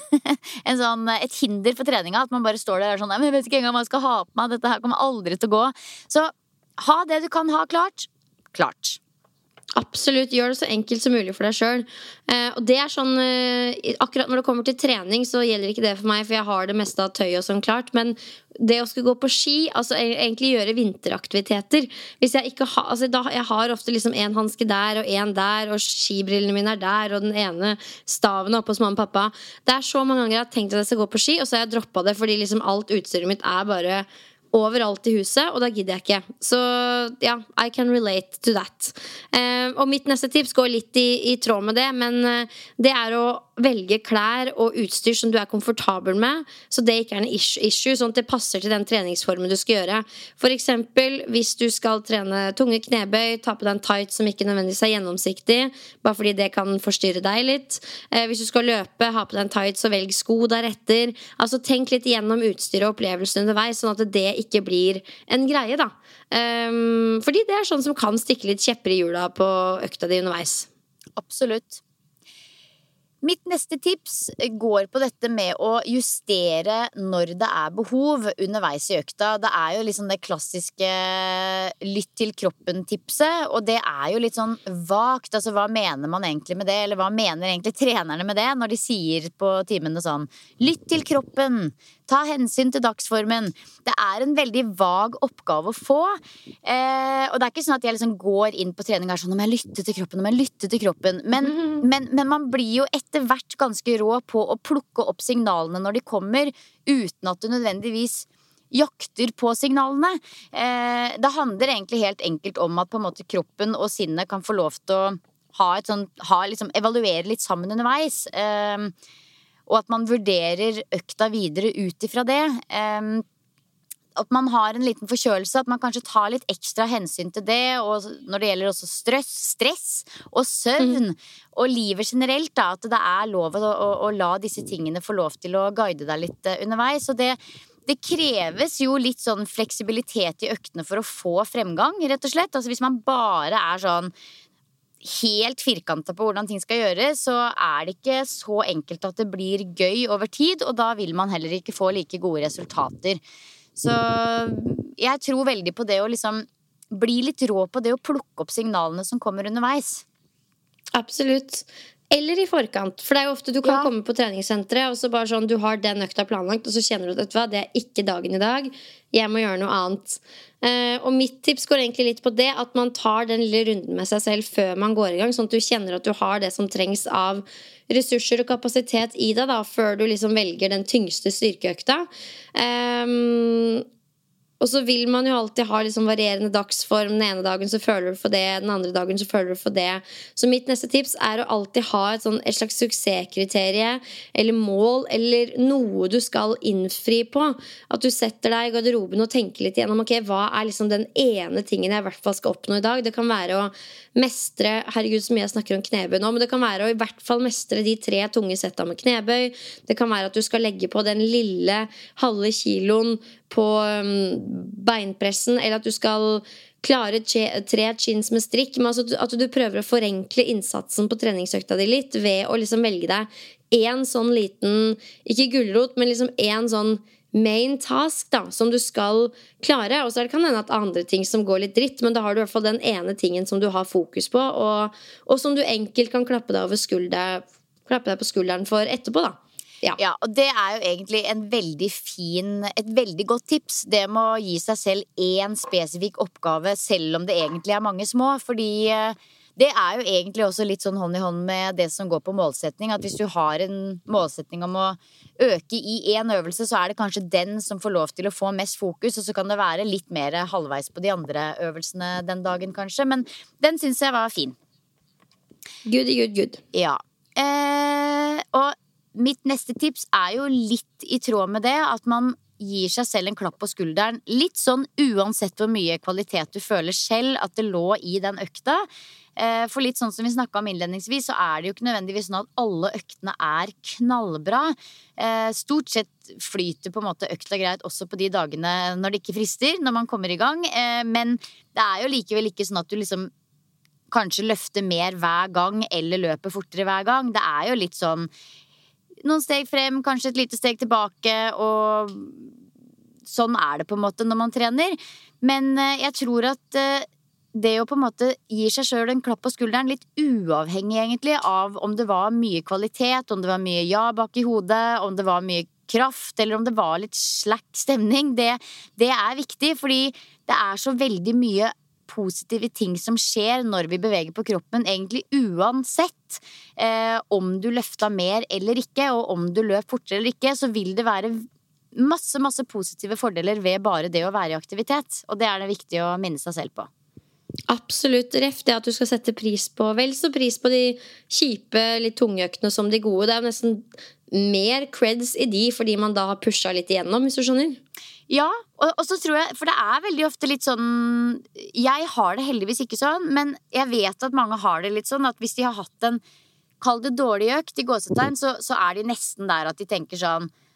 et hinder for treninga, at man bare står der og sånn, jeg vet ikke engang hva jeg skal ha på meg, dette her kommer aldri til å gå. Så ha det du kan ha klart. Absolutt, gjør det så enkelt som mulig for deg selv. Og det sånn, akkurat når det kommer til trening så gjelder ikke det for meg, for jeg har det meste av tøy og sånn klart, men det å skulle gå på ski, altså egentlig gjøre vinteraktiviteter, hvis jeg ikke har, altså jeg har ofte liksom en handske der og en der, og skibrillene mine der, og den ene staven oppe hos mamma og pappa. Det så mange ganger jeg har tenkt at jeg skal gå på ski, og så har jeg droppet det, fordi liksom alt utstyret mitt bare overalt I huset, og da gidder jeg ikke. Så ja, I can relate to that. Og mitt neste tips går litt I tråd med det, men det å velge klær og utstyr som du komfortabel med, så det ikke en issue, sånn at det passer til den treningsformen du skal gjøre. For eksempel, hvis du skal trene tunge knebøy, ta på deg en tight som ikke nødvendigvis gjennomsiktig, bare fordi det kan forstyrre deg litt. Hvis du skal løpe, ha på deg en tight, så velg sko deretter. Altså tenk litt igjennom utstyr og opplevelsen underveis, sånn at det ikke blir en greie da. Fordi det sånn som kan stikke litt kjepper i hjula på økta di underveis. Absolutt. Mitt neste tips går på dette med å justere når det behov underveis i økta. Det jo liksom det klassiske lytt til kroppen-tipset, og det jo litt sånn vagt. Altså, hva mener man egentlig med det? Eller hva mener egentlig trenerne med det når de sier på timene sånn lytt til kroppen, ta hensyn til dagsformen. Det en veldig vag oppgave å få, og det ikke sånn at jeg liksom går inn på trening og sånn, nå må jeg lytte til kroppen, men man blir jo etter hvert ganske rå på å plukke opp signalene når de kommer, uten at du nødvendigvis jakter på signalene. Det handler egentlig helt enkelt om at på en måte kroppen og sinnet kan få lov til å liksom, evaluere litt sammen underveis, og at man vurderer økta videre ut ifra det. At man har en liten forkjølelse, at man kanskje tar litt ekstra hensyn til det, og når det gjelder også stress og søvn og livet generelt da, at det lov å la disse tingene få lov til å guide deg litt underveis, og det kreves jo litt sånn fleksibilitet i øktene for å få fremgang, rett og slett. Altså hvis man bare sånn helt firkantet på hvordan ting skal gjøres, så det ikke så enkelt at det blir gøy over tid, og da vil man heller ikke få like gode resultater. Så jeg tror veldig på det å liksom bli litt rå på det å plukke opp signalene som kommer underveis. Absolutt. Eller i forkant, for det jo ofte du kan komme på treningssenteret, og så bare sånn, du har den økta planlagt, og så kjenner du at det ikke dagen i dag, jeg må gjøre noe annet. Og mitt tips går egentlig litt på det, at man tar den lille runden med seg selv før man går i gang, sånn at du kjenner at du har det som trengs av ressurser og kapasitet i deg da, før du liksom velger den tyngste styrkeøkta. Og så vil man jo alltid ha liksom varierende dagsform. Den ene dagen så føler du for det, den andre dagen så føler du for det. Så mitt neste tips å alltid ha et slags suksesskriterie eller mål, eller noe du skal innfri på. At du setter deg i garderoben og tenker litt igjennom, ok, hva liksom den ene tingen jeg i hvert fall skal oppnå i dag. Det kan være å mestre, herregud så mye jeg snakker om knebøy nå, men det kan være å i hvert fall mestre de 3 tunge setta med knebøy. Det kan være at du skal legge på den lille halve kiloen på beinpressen, eller at du skal klare 3 chins med strikk, men altså at du prøver å forenkle innsatsen på treningsøkta di litt ved å liksom velge deg en sånn liten, ikke gulrot, men liksom en sånn main task da, som du skal klare, og så kan det hende at andre ting som går litt dritt, men da har du i hvert fall den ene tingen som du har fokus på, og som du enkelt kan klappe deg på skulderen for etterpå da. Ja, og det jo egentlig et veldig godt tips. Det med å gi seg selv en spesifikk oppgave, selv om det egentlig mange små, fordi det jo egentlig også litt sånn hånd i hånd med det som går på målsetning, at hvis du har en målsetning om å øke i en øvelse, så det kanskje den som får lov til å få mest fokus, og så kan det være litt mer halvveis på de andre øvelsene den dagen kanskje, men den synes jeg var fin. Good. Ja. Og mitt neste tips jo litt i tråd med det, at man gir seg selv en klapp på skulderen, litt sånn uansett hvor mye kvalitet du føler selv at det lå i den økta. For litt sånn som vi snakket om innledningsvis, så det jo ikke nødvendigvis sånn at alle øktene knallbra. Stort sett flyter på en måte økta greit også på de dagene når det ikke frister, når man kommer i gang. Men det jo likevel ikke sånn at du liksom kanskje løfter mer hver gang eller løper fortere hver gang. Det jo litt sånn noen steg frem, kanskje et lite steg tilbake, og sånn det på en måte når man trener. Men jeg tror at det å på en måte gi seg selv en klapp på skulderen, litt uavhengig egentlig av om det var mye kvalitet, om det var mye ja bak i hodet, om det var mye kraft, eller om det var litt slack stemning, det viktig, fordi det så veldig mye positive ting som skjer når vi beveger på kroppen, egentlig uansett om du løfta mer eller ikke, og om du løp fortere eller ikke, så vil det være masse positive fordeler ved bare det å være i aktivitet, og det det viktig å minne seg selv på. Absolutt, ref det at du skal sette pris på, vel så pris på de kjipe, litt tunge øktene som de gode. Det jo nesten mer creds i de, fordi man da har pushet litt igjennom, hvis du skjønner. Ja, og så tror jeg, for det veldig ofte litt sånn, jeg har det heldigvis ikke sånn, men jeg vet at mange har det litt sånn, at hvis de har hatt en, kall det dårlig økt i gåsetegn, så de nesten der at de tenker sånn,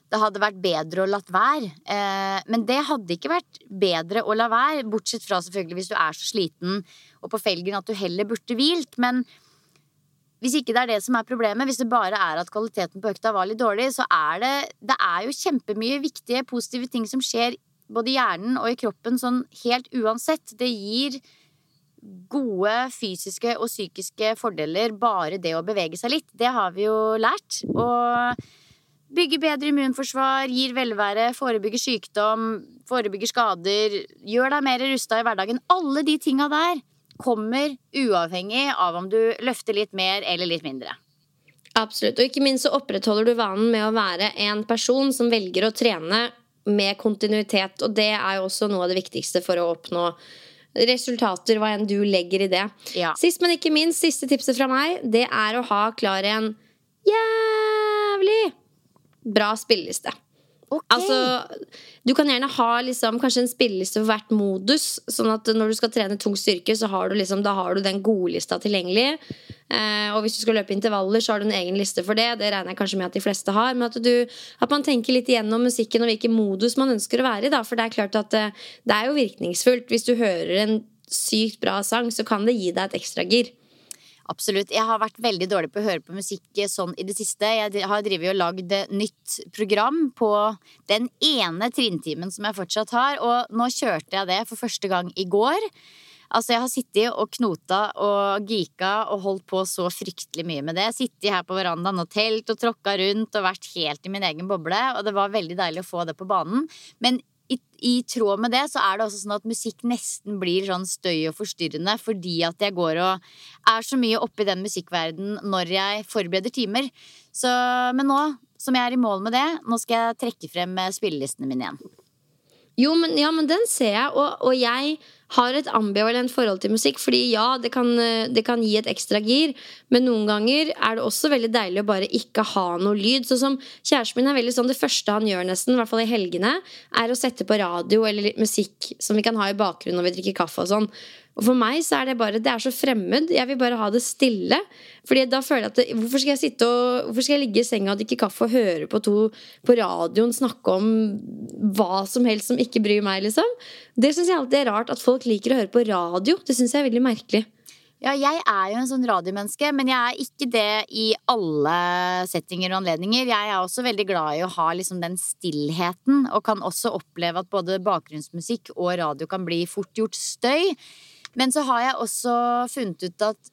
det hadde vært bedre å latt være. Men det hadde ikke vært bedre å la være, bortsett fra selvfølgelig hvis du så sliten og på felgen at du heller burde hvilt. Men hvis ikke det det som problemet, hvis det bare at kvaliteten på økta var litt dårlig, så det jo kjempemye viktige, positive ting som skjer både i hjernen og i kroppen, sånn helt uansett. Det gir gode fysiske og psykiske fordeler bare det å bevege seg litt. Det har vi jo lært. Og bygger bedre immunforsvar, gir velvære, forebygger sykdom, forebygger skader, gjør deg mer rustet i hverdagen. Alle de tingene der kommer uavhengig av om du løfter litt mer eller litt mindre. Absolutt, og ikke minst så opprettholder du vanen med å være en person som velger å trene med kontinuitet, og det jo også noe av det viktigste for å oppnå resultater, hva enn du legger i det. Ja. Sist, men ikke minst, siste tipset fra meg, det å ha klar en jævlig bra spilleliste. Okay. Altså, du kan gjerne ha liksom, kanskje en spilleliste for hvert modus, sånn at når du skal trene tung styrke, så har du liksom, da har du den gode lista tilgjengelig. Og hvis du skal løpe intervaller, så har du en egen liste for det. Det regner jeg kanskje med at de fleste har. Men at man tenker litt igjennom musikken og hvilken modus man ønsker å være i, da. For det klart at det jo virkningsfullt. Hvis du hører en sykt bra sang, så kan det gi deg et ekstra gir. Absolutt. Jeg har vært veldig dårlig på å høre på musikk sånn i det siste. Jeg har drivet og lagd nytt program på den ene trinntimen som jeg fortsatt har, og nå kjørte jeg det for første gang i går. Altså, jeg har sittet og knota og geeka og holdt på så fryktelig mye med det. Sittet her på verandaen og telt og tråkka rundt og vært helt i min egen boble, og det var veldig deilig å få det på banen. Men i tråd med det så det også sånn at musikk nesten blir sånn støy og forstyrrende, fordi at jeg går og så mye oppe i den musikkverden når jeg forbereder timer. Så, men nå, som jeg i mål med det, nå skal jeg trekke frem spillelistene mine igjen. Jo, men, ja, men den ser jeg, og jeg har et ambivalent forhold til musikk, fordi ja, det kan gi et ekstra gir, men noen ganger det også veldig deilig å bare ikke ha noe lyd. Så som kjæresten min veldig sånn, det første han gjør nesten, i hvert fall i helgene, å sette på radio eller litt musikk som vi kan ha i bakgrunnen når vi drikker kaffe og sånn. Og for meg så det bare, det så fremmed. Jeg vil bare ha det stille. Fordi da føler jeg at hvorfor skal jeg ligge i senga og drikke kaffe og høre på radioen snakke om hva som helst som ikke bryr meg, liksom. Det synes jeg alltid rart at folk liker å høre på radio. Det synes jeg veldig merkelig. Ja, jeg jo en sånn radiomenneske, men jeg ikke det i alle settinger og anledninger. Jeg også veldig glad i å ha liksom den stillheten, og kan også oppleve at både bakgrunnsmusikk og radio kan bli fort gjort støy. Men så har jeg også funnet ut at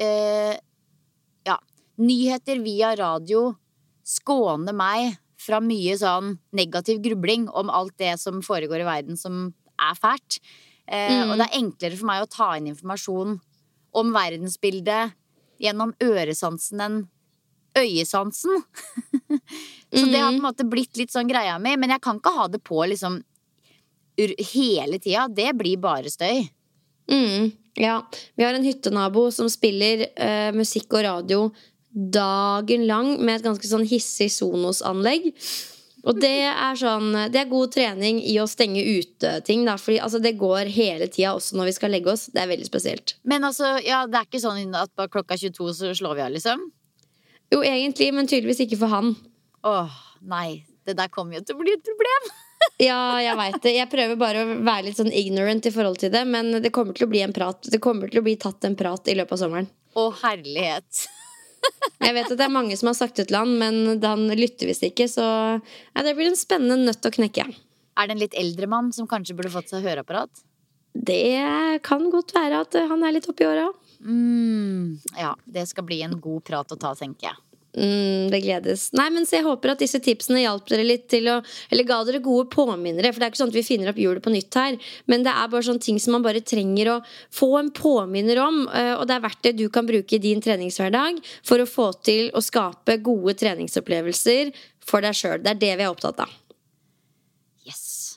nyheter via radio skåner meg fra mye sånn negativ grubling om alt det som foregår i verden som fælt. Og det enklere for meg å ta inn informasjon om verdensbildet gjennom øresansen enn øyesansen. Så det har på en måte blitt litt sånn greia mi, men jeg kan ikke ha det på liksom hele tida. Det blir bare støy. Ja, vi har en hyttenabo som spiller musikk og radio dagen lang med et ganske sånn hissig Sonos-anlegg. Og det sånn, det god trening i å stenge ute ting da, fordi altså, det går hele tida også når vi skal legge oss. Det veldig spesielt. Men altså, ja, det ikke sånn at på klokka 22 så slår vi av liksom? Jo, egentlig, men tydeligvis ikke for han. Åh, nei, det der kommer jo til å bli et problem. Ja, jeg vet det. Jeg prøver bare å være litt sånn ignorant i forhold til det, men det kommer til å bli en prat. Det kommer til å bli tatt en prat i løpet av sommeren. Å, herlighet. Jeg vet at det mange som har sagt et eller annet, men han lytter visst ikke, så ja, det blir en spennende nøtt å knekke. Det en litt eldre mann som kanskje burde fått seg høreapparat? Det kan godt være at han litt oppi åra. Ja, det skal bli en god prat å ta, tenker jeg. Det gledes. Nei, men så jeg håper at disse tipsene hjalp dere litt til å, eller ga dere gode påminnere, for det ikke sånn at vi finner opp hjulet på nytt her, men det bare sånne ting som man bare trenger å få en påminner om, og det verdt det du kan bruke i din treningshverdag for å få til å skape gode treningsopplevelser for deg selv. Det det vi opptatt av. Yes.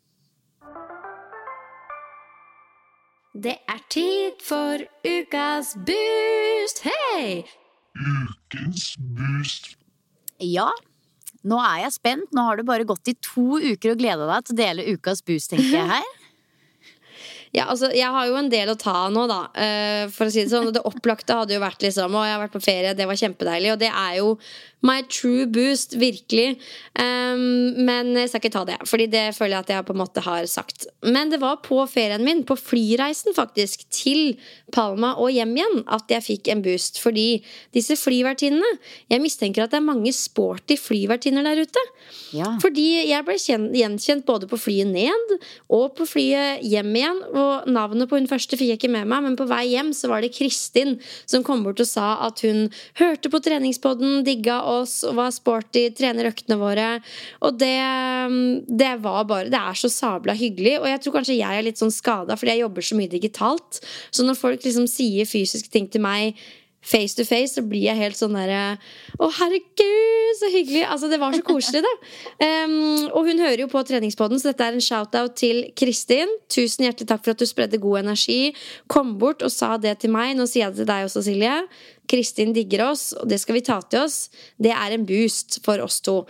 Det tid for ukas boost. Hei! Ukens boost. Ja, nå jeg spent. Nå har du bare gått i 2 uker og gledet deg til å dele ukas boost, tenker jeg her. Ja, altså, jeg har jo en del å ta nå da, for å si det sånn. Og det opplagte hadde jo vært liksom, og jeg har vært på ferie, det var kjempedeilig. Og det jo my true boost, virkelig. Men jeg skal ikke ta det, fordi det føler jeg at jeg på en måte har sagt. Men det var på ferien min, på flyreisen faktisk, til Palma og hjem igjen, at jeg fikk en boost. Fordi disse flyvertinnene, jeg mistenker at det mange sporty flyvertinner der ute. Ja. Fordi jeg ble gjenkjent både på flyet ned og på flyet hjem igjen. Og navnet på hun første fikk jeg ikke med meg, men på vei hjem så var det Kristin som kom bort og sa at hun hørte på treningspodden, digga oss og var sporty, trener øktene våre. Og det var bare, det så sabla hyggelig. Og jeg tror kanskje jeg litt sånn skadet, fordi jeg jobber så mye digitalt. Så når folk liksom sier fysiske ting til meg face to face, så blir jeg helt sånn der, å herregud, så hyggelig. Altså det var så koselig det. Og hun hører jo på treningspodden, så dette en shoutout til Kristin. Tusen hjertelig takk for at du spredde god energi. Kom bort og sa det til meg. Nå sier jeg det til deg også, Silje. Kristin digger oss, og det skal vi ta til oss. Det en boost for oss to.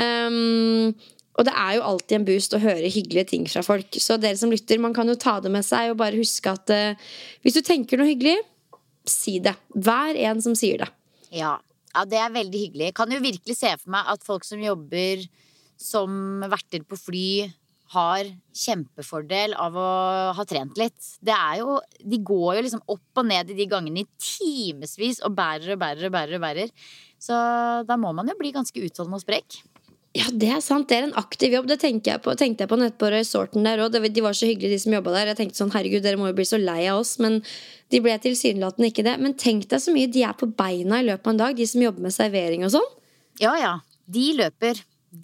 Og det jo alltid en boost å høre hyggelige ting fra folk. Så dere som lytter, man kan jo ta det med seg og bare huske at hvis du tenker noe hyggelig, si det. Hver en som sier det. Ja, det veldig hyggelig. Jeg kan jo virkelig se for meg at folk som jobber som verter på fly har kjempefordel av å ha trent litt. De går jo liksom opp og ned i de gangene i timesvis og bærer. Så da må man jo bli ganske utholdende og sprek. Ja, det sant. Det en aktiv jobb. Det tenkte jeg på nett på resorten der også. De var så hyggelige, de som jobbet der. Jeg tenkte sånn, herregud, dere må jo bli så lei av oss. Men de ble tilsynelatende ikke det. Men tenk deg så mye de på beina i løpet av en dag, de som jobber med servering og sånn. Ja. De løper.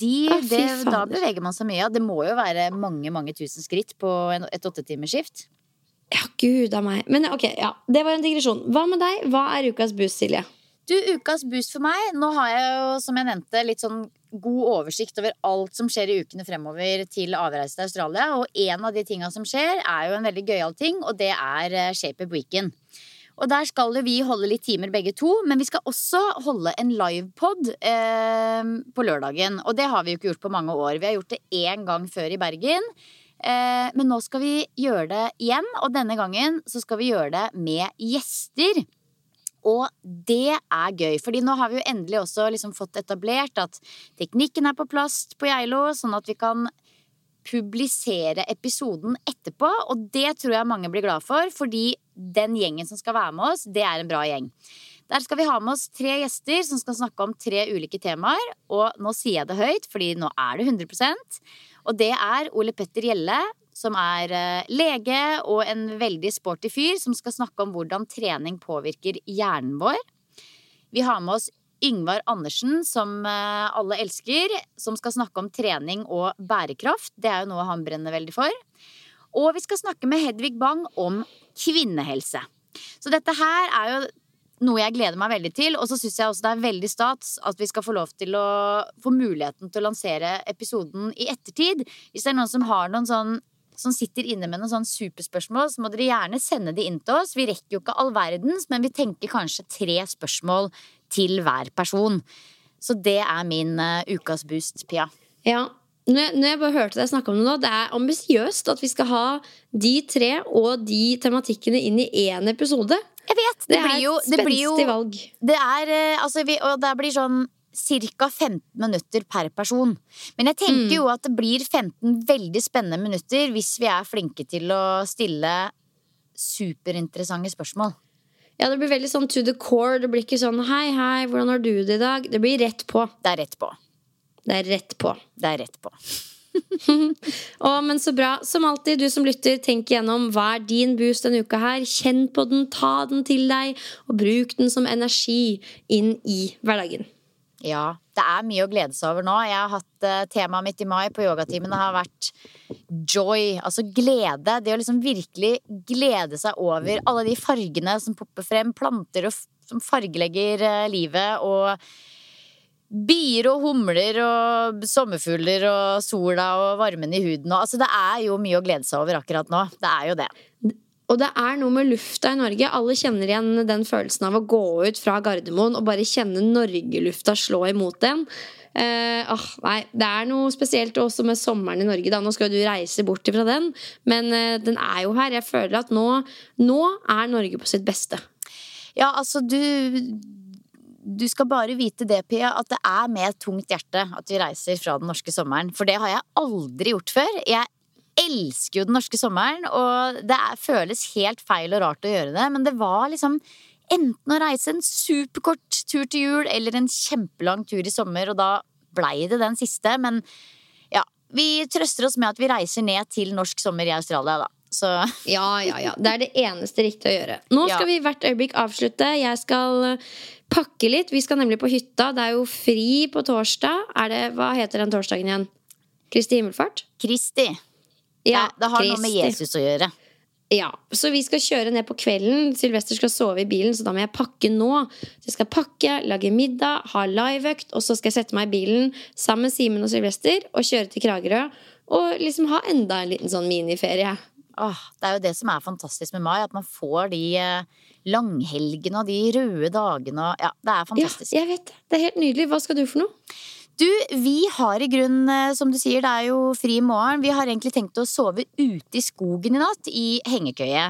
Da beveger man seg mye. Det må jo være mange tusen skritt på et 8-timersskift. Ja, gud av meg. Men ok, ja, det var en digresjon. Hva med deg? Hva ukas boost, Silje? Du, ukas boost for meg. Nå har jeg jo, som jeg nevnte, litt sånn god oversikt over alt som skjer i ukene fremover til avreise til Australia. Og en av de tingene som skjer jo en veldig gøyal ting, og det Shape Up Weekend. Og der skal vi holde litt timer begge to, men vi skal også holde en livepod på lørdagen. Og det har vi jo ikke gjort på mange år. Vi har gjort det 1 gang før i Bergen. Men nå skal vi gjøre det igjen, og denne gangen så skal vi gjøre det med gjester. Og det gøy, fordi nå har vi jo endelig også liksom fått etablert at teknikken på plass på Geilo, sånn at vi kan publisere episoden etterpå, og det tror jeg mange blir glad for, fordi den gjengen som skal være med oss, det en bra gjeng. Der skal vi ha med oss 3 gjester som skal snakke om 3 ulike temaer, og nå sier jeg det høyt, fordi nå det 100%, og det Ole Petter Gjelle, som lege og en veldig sporty fyr, som skal snakke om hvordan trening påvirker hjernen vår. Vi har med oss Yngvar Andersen, som alle elsker, som skal snakke om trening og bærekraft. Det jo noe han brenner veldig for. Og vi skal snakke med Hedvig Bang om kvinnehelse. Så dette her jo noe jeg gleder meg veldig til, og så synes jeg også det veldig stats at vi skal få lov til å få muligheten til å lansere episoden i ettertid. Hvis det noen som har noen som sitter inne med noen sånn superspørsmål, så må dere gjerne sende det inn til oss. Vi rekker jo ikke all verdens, men vi tenker kanskje 3 spørsmål til hver person. Så det min ukas boost, Pia. Ja, når jeg bare hørte deg snakke om det nå, det ambisiøst at vi skal ha de 3 og de tematikkene inn i en episode. Jeg vet, det blir jo et spenstig valg. Og det blir sånn cirka 15 minutter per person. Men jeg tenker jo at det blir 15 veldig spennende minutter hvis vi flinke til å stille superinteressante spørsmål. Ja, det blir veldig sånn to the core. Det blir ikke sånn hei, hvordan har du det i dag? Det blir rett på. Det rett på. Det rett på. Det rett på. Men så bra. Som alltid, du som lytter, tenk igjennom hva din boost denne uka her. Kjenn på den, ta den til deg, og bruk den som energi inn i hverdagen. Ja, det mye å glede seg over nå. Jeg har hatt temaet mitt i mai på yogatimene har vært joy, altså glede. Det å liksom virkelig glede seg over alle de fargene som popper frem, planter som fargelegger livet, og bier og humler og sommerfugler og sola og varmen i huden. Altså det jo mye å glede seg over akkurat nå. Det jo det. Og det noe med lufta I Norge. Alle kjenner igjen den følelsen av å gå ut fra Gardermoen og bare kjenne Norge-lufta slå imot en. Nei, det noe spesielt også med sommeren I Norge da. Nå skal du reise bort fra den, men den jo her. Jeg føler at nå Norge på sitt beste. Ja, altså du skal bare vite det, Pia, at det med et tungt hjerte at vi reiser fra den norske sommeren. For det har jeg aldri gjort før. Jeg elsker jo den norske sommeren, og det føles helt feil og rart å gjøre det, men det var liksom enten å reise en superkort tur til jul eller en kjempelang tur I sommer, og da ble det den siste. Men ja, vi trøster oss med at vi reiser ned til norsk sommer I Australia da. Så. Ja. Det det eneste riktige å gjøre. Nå skal vi hvert øyeblikk avslutte. Jeg skal pakke litt. Vi skal nemlig på hytta. Det jo fri på torsdag. Hva heter den torsdagen igjen? Kristi himmelfart? Kristi. Ja, det har Kristi. Noe med Jesus å gjøre. Ja, så vi skal kjøre ned på kvelden. Sylvester skal sove I bilen, så da må jeg pakke nå. Så jeg skal pakke, lage middag, ha liveøkt, og så skal jeg sette meg I bilen sammen med Simen og Sylvester og kjøre til Kragerø og liksom ha enda en liten sånn miniferie. Det jo det som fantastisk med mai, at man får de langhelgene og de røde dagene. Ja, det fantastisk. Ja, jeg vet det. Det helt nydelig. Hva skal du for noe? Du, vi har I grunn, som du sier, det jo fri I morgen. Vi har egentlig tenkt å sove ute I skogen I natt, I hengekøye.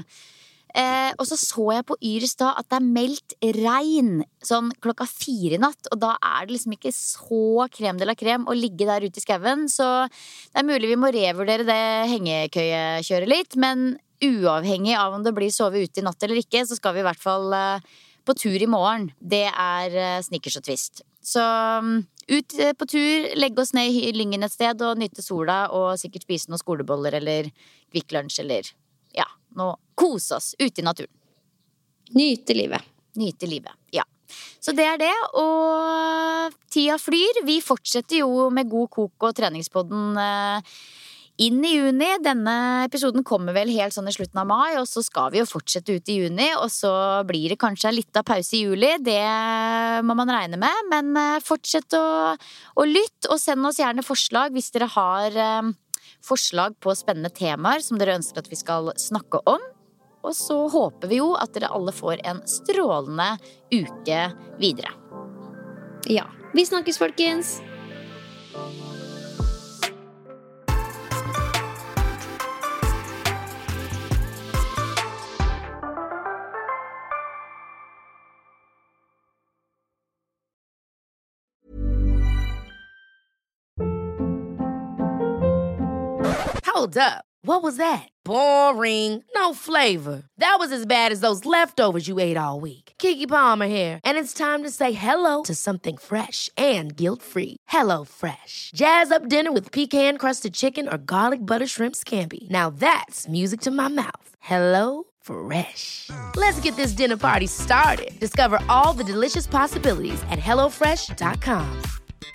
Og så jeg på Yres da at det meldt regn sånn 4:00 I natt, og da det liksom ikke så krem de la krem å ligge der ute I skauen, så det mulig vi må revurdere det hengekøyekjøret litt, men uavhengig av om det blir sove ute I natt eller ikke, så skal vi I hvert fall på tur I morgen. Det snickers og twist. Så ut på tur, legge oss ned I Lyngen et sted og nyte sola og sikkert spise noen skoleboller eller Kvikk Lunsj eller ja, nå kose oss ute I naturen. Nyte livet. Nyte livet, ja. Så det det, og tida flyr. Vi fortsetter jo med god kok og treningspodden inn I juni. Denne episoden kommer vel helt sånn I slutten av mai, og så skal vi jo fortsette ut I juni, og så blir det kanskje en liten pause I juli. Det må man regne med, men fortsett å lytte, og send oss gjerne forslag hvis dere har forslag på spennende temaer som dere ønsker at vi skal snakke om. Og så håper vi jo at dere alle får en strålende uke videre. Ja, vi snakkes folkens! Hold up. What was that? Boring. No flavor. That was as bad as those leftovers you ate all week. Keke Palmer here, and it's time to say hello to something fresh and guilt-free. Hello Fresh. Jazz up dinner with pecan-crusted chicken or garlic butter shrimp scampi. Now that's music to my mouth. Hello Fresh. Let's get this dinner party started. Discover all the delicious possibilities at hellofresh.com.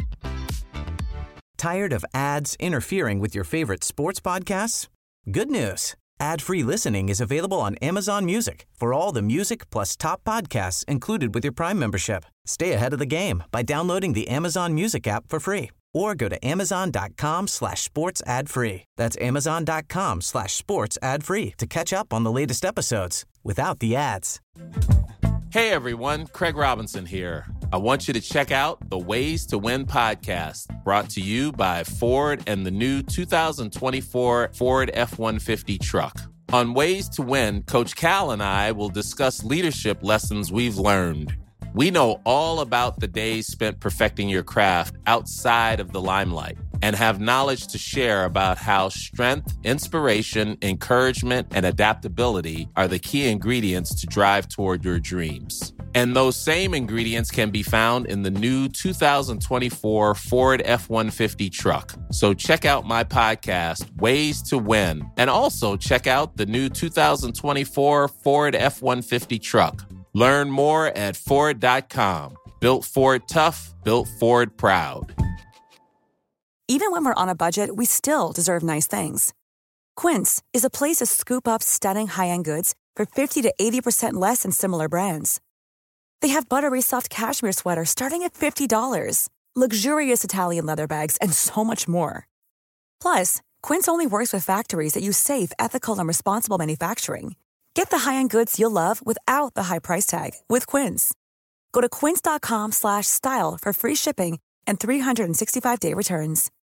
Tired of ads interfering with your favorite sports podcasts? Good news. Ad-free listening is available on Amazon Music for all the music plus top podcasts included with your Prime membership. Stay ahead of the game by downloading the Amazon Music app for free or go to amazon.com/sports ad free. That's amazon.com/sports ad free to catch up on the latest episodes without the ads. Hey everyone, Craig Robinson here. I want you to check out the Ways to Win podcast, brought to you by Ford and the new 2024 Ford F-150 truck. On Ways to Win, Coach Cal and I will discuss leadership lessons we've learned. We know all about the days spent perfecting your craft outside of the limelight and have knowledge to share about how strength, inspiration, encouragement, and adaptability are the key ingredients to drive toward your dreams. And those same ingredients can be found in the new 2024 Ford F-150 truck. So check out my podcast, Ways to Win, and also check out the new 2024 Ford F-150 truck. Learn more at Ford.com. Built Ford tough, built Ford proud. Even when we're on a budget, we still deserve nice things. Quince is a place to scoop up stunning high-end goods for 50 to 80% less than similar brands. They have buttery soft cashmere sweaters starting at $50, luxurious Italian leather bags, and so much more. Plus, Quince only works with factories that use safe, ethical, and responsible manufacturing. Get the high-end goods you'll love without the high price tag with Quince. Go to quince.com/style for free shipping and 365-day returns.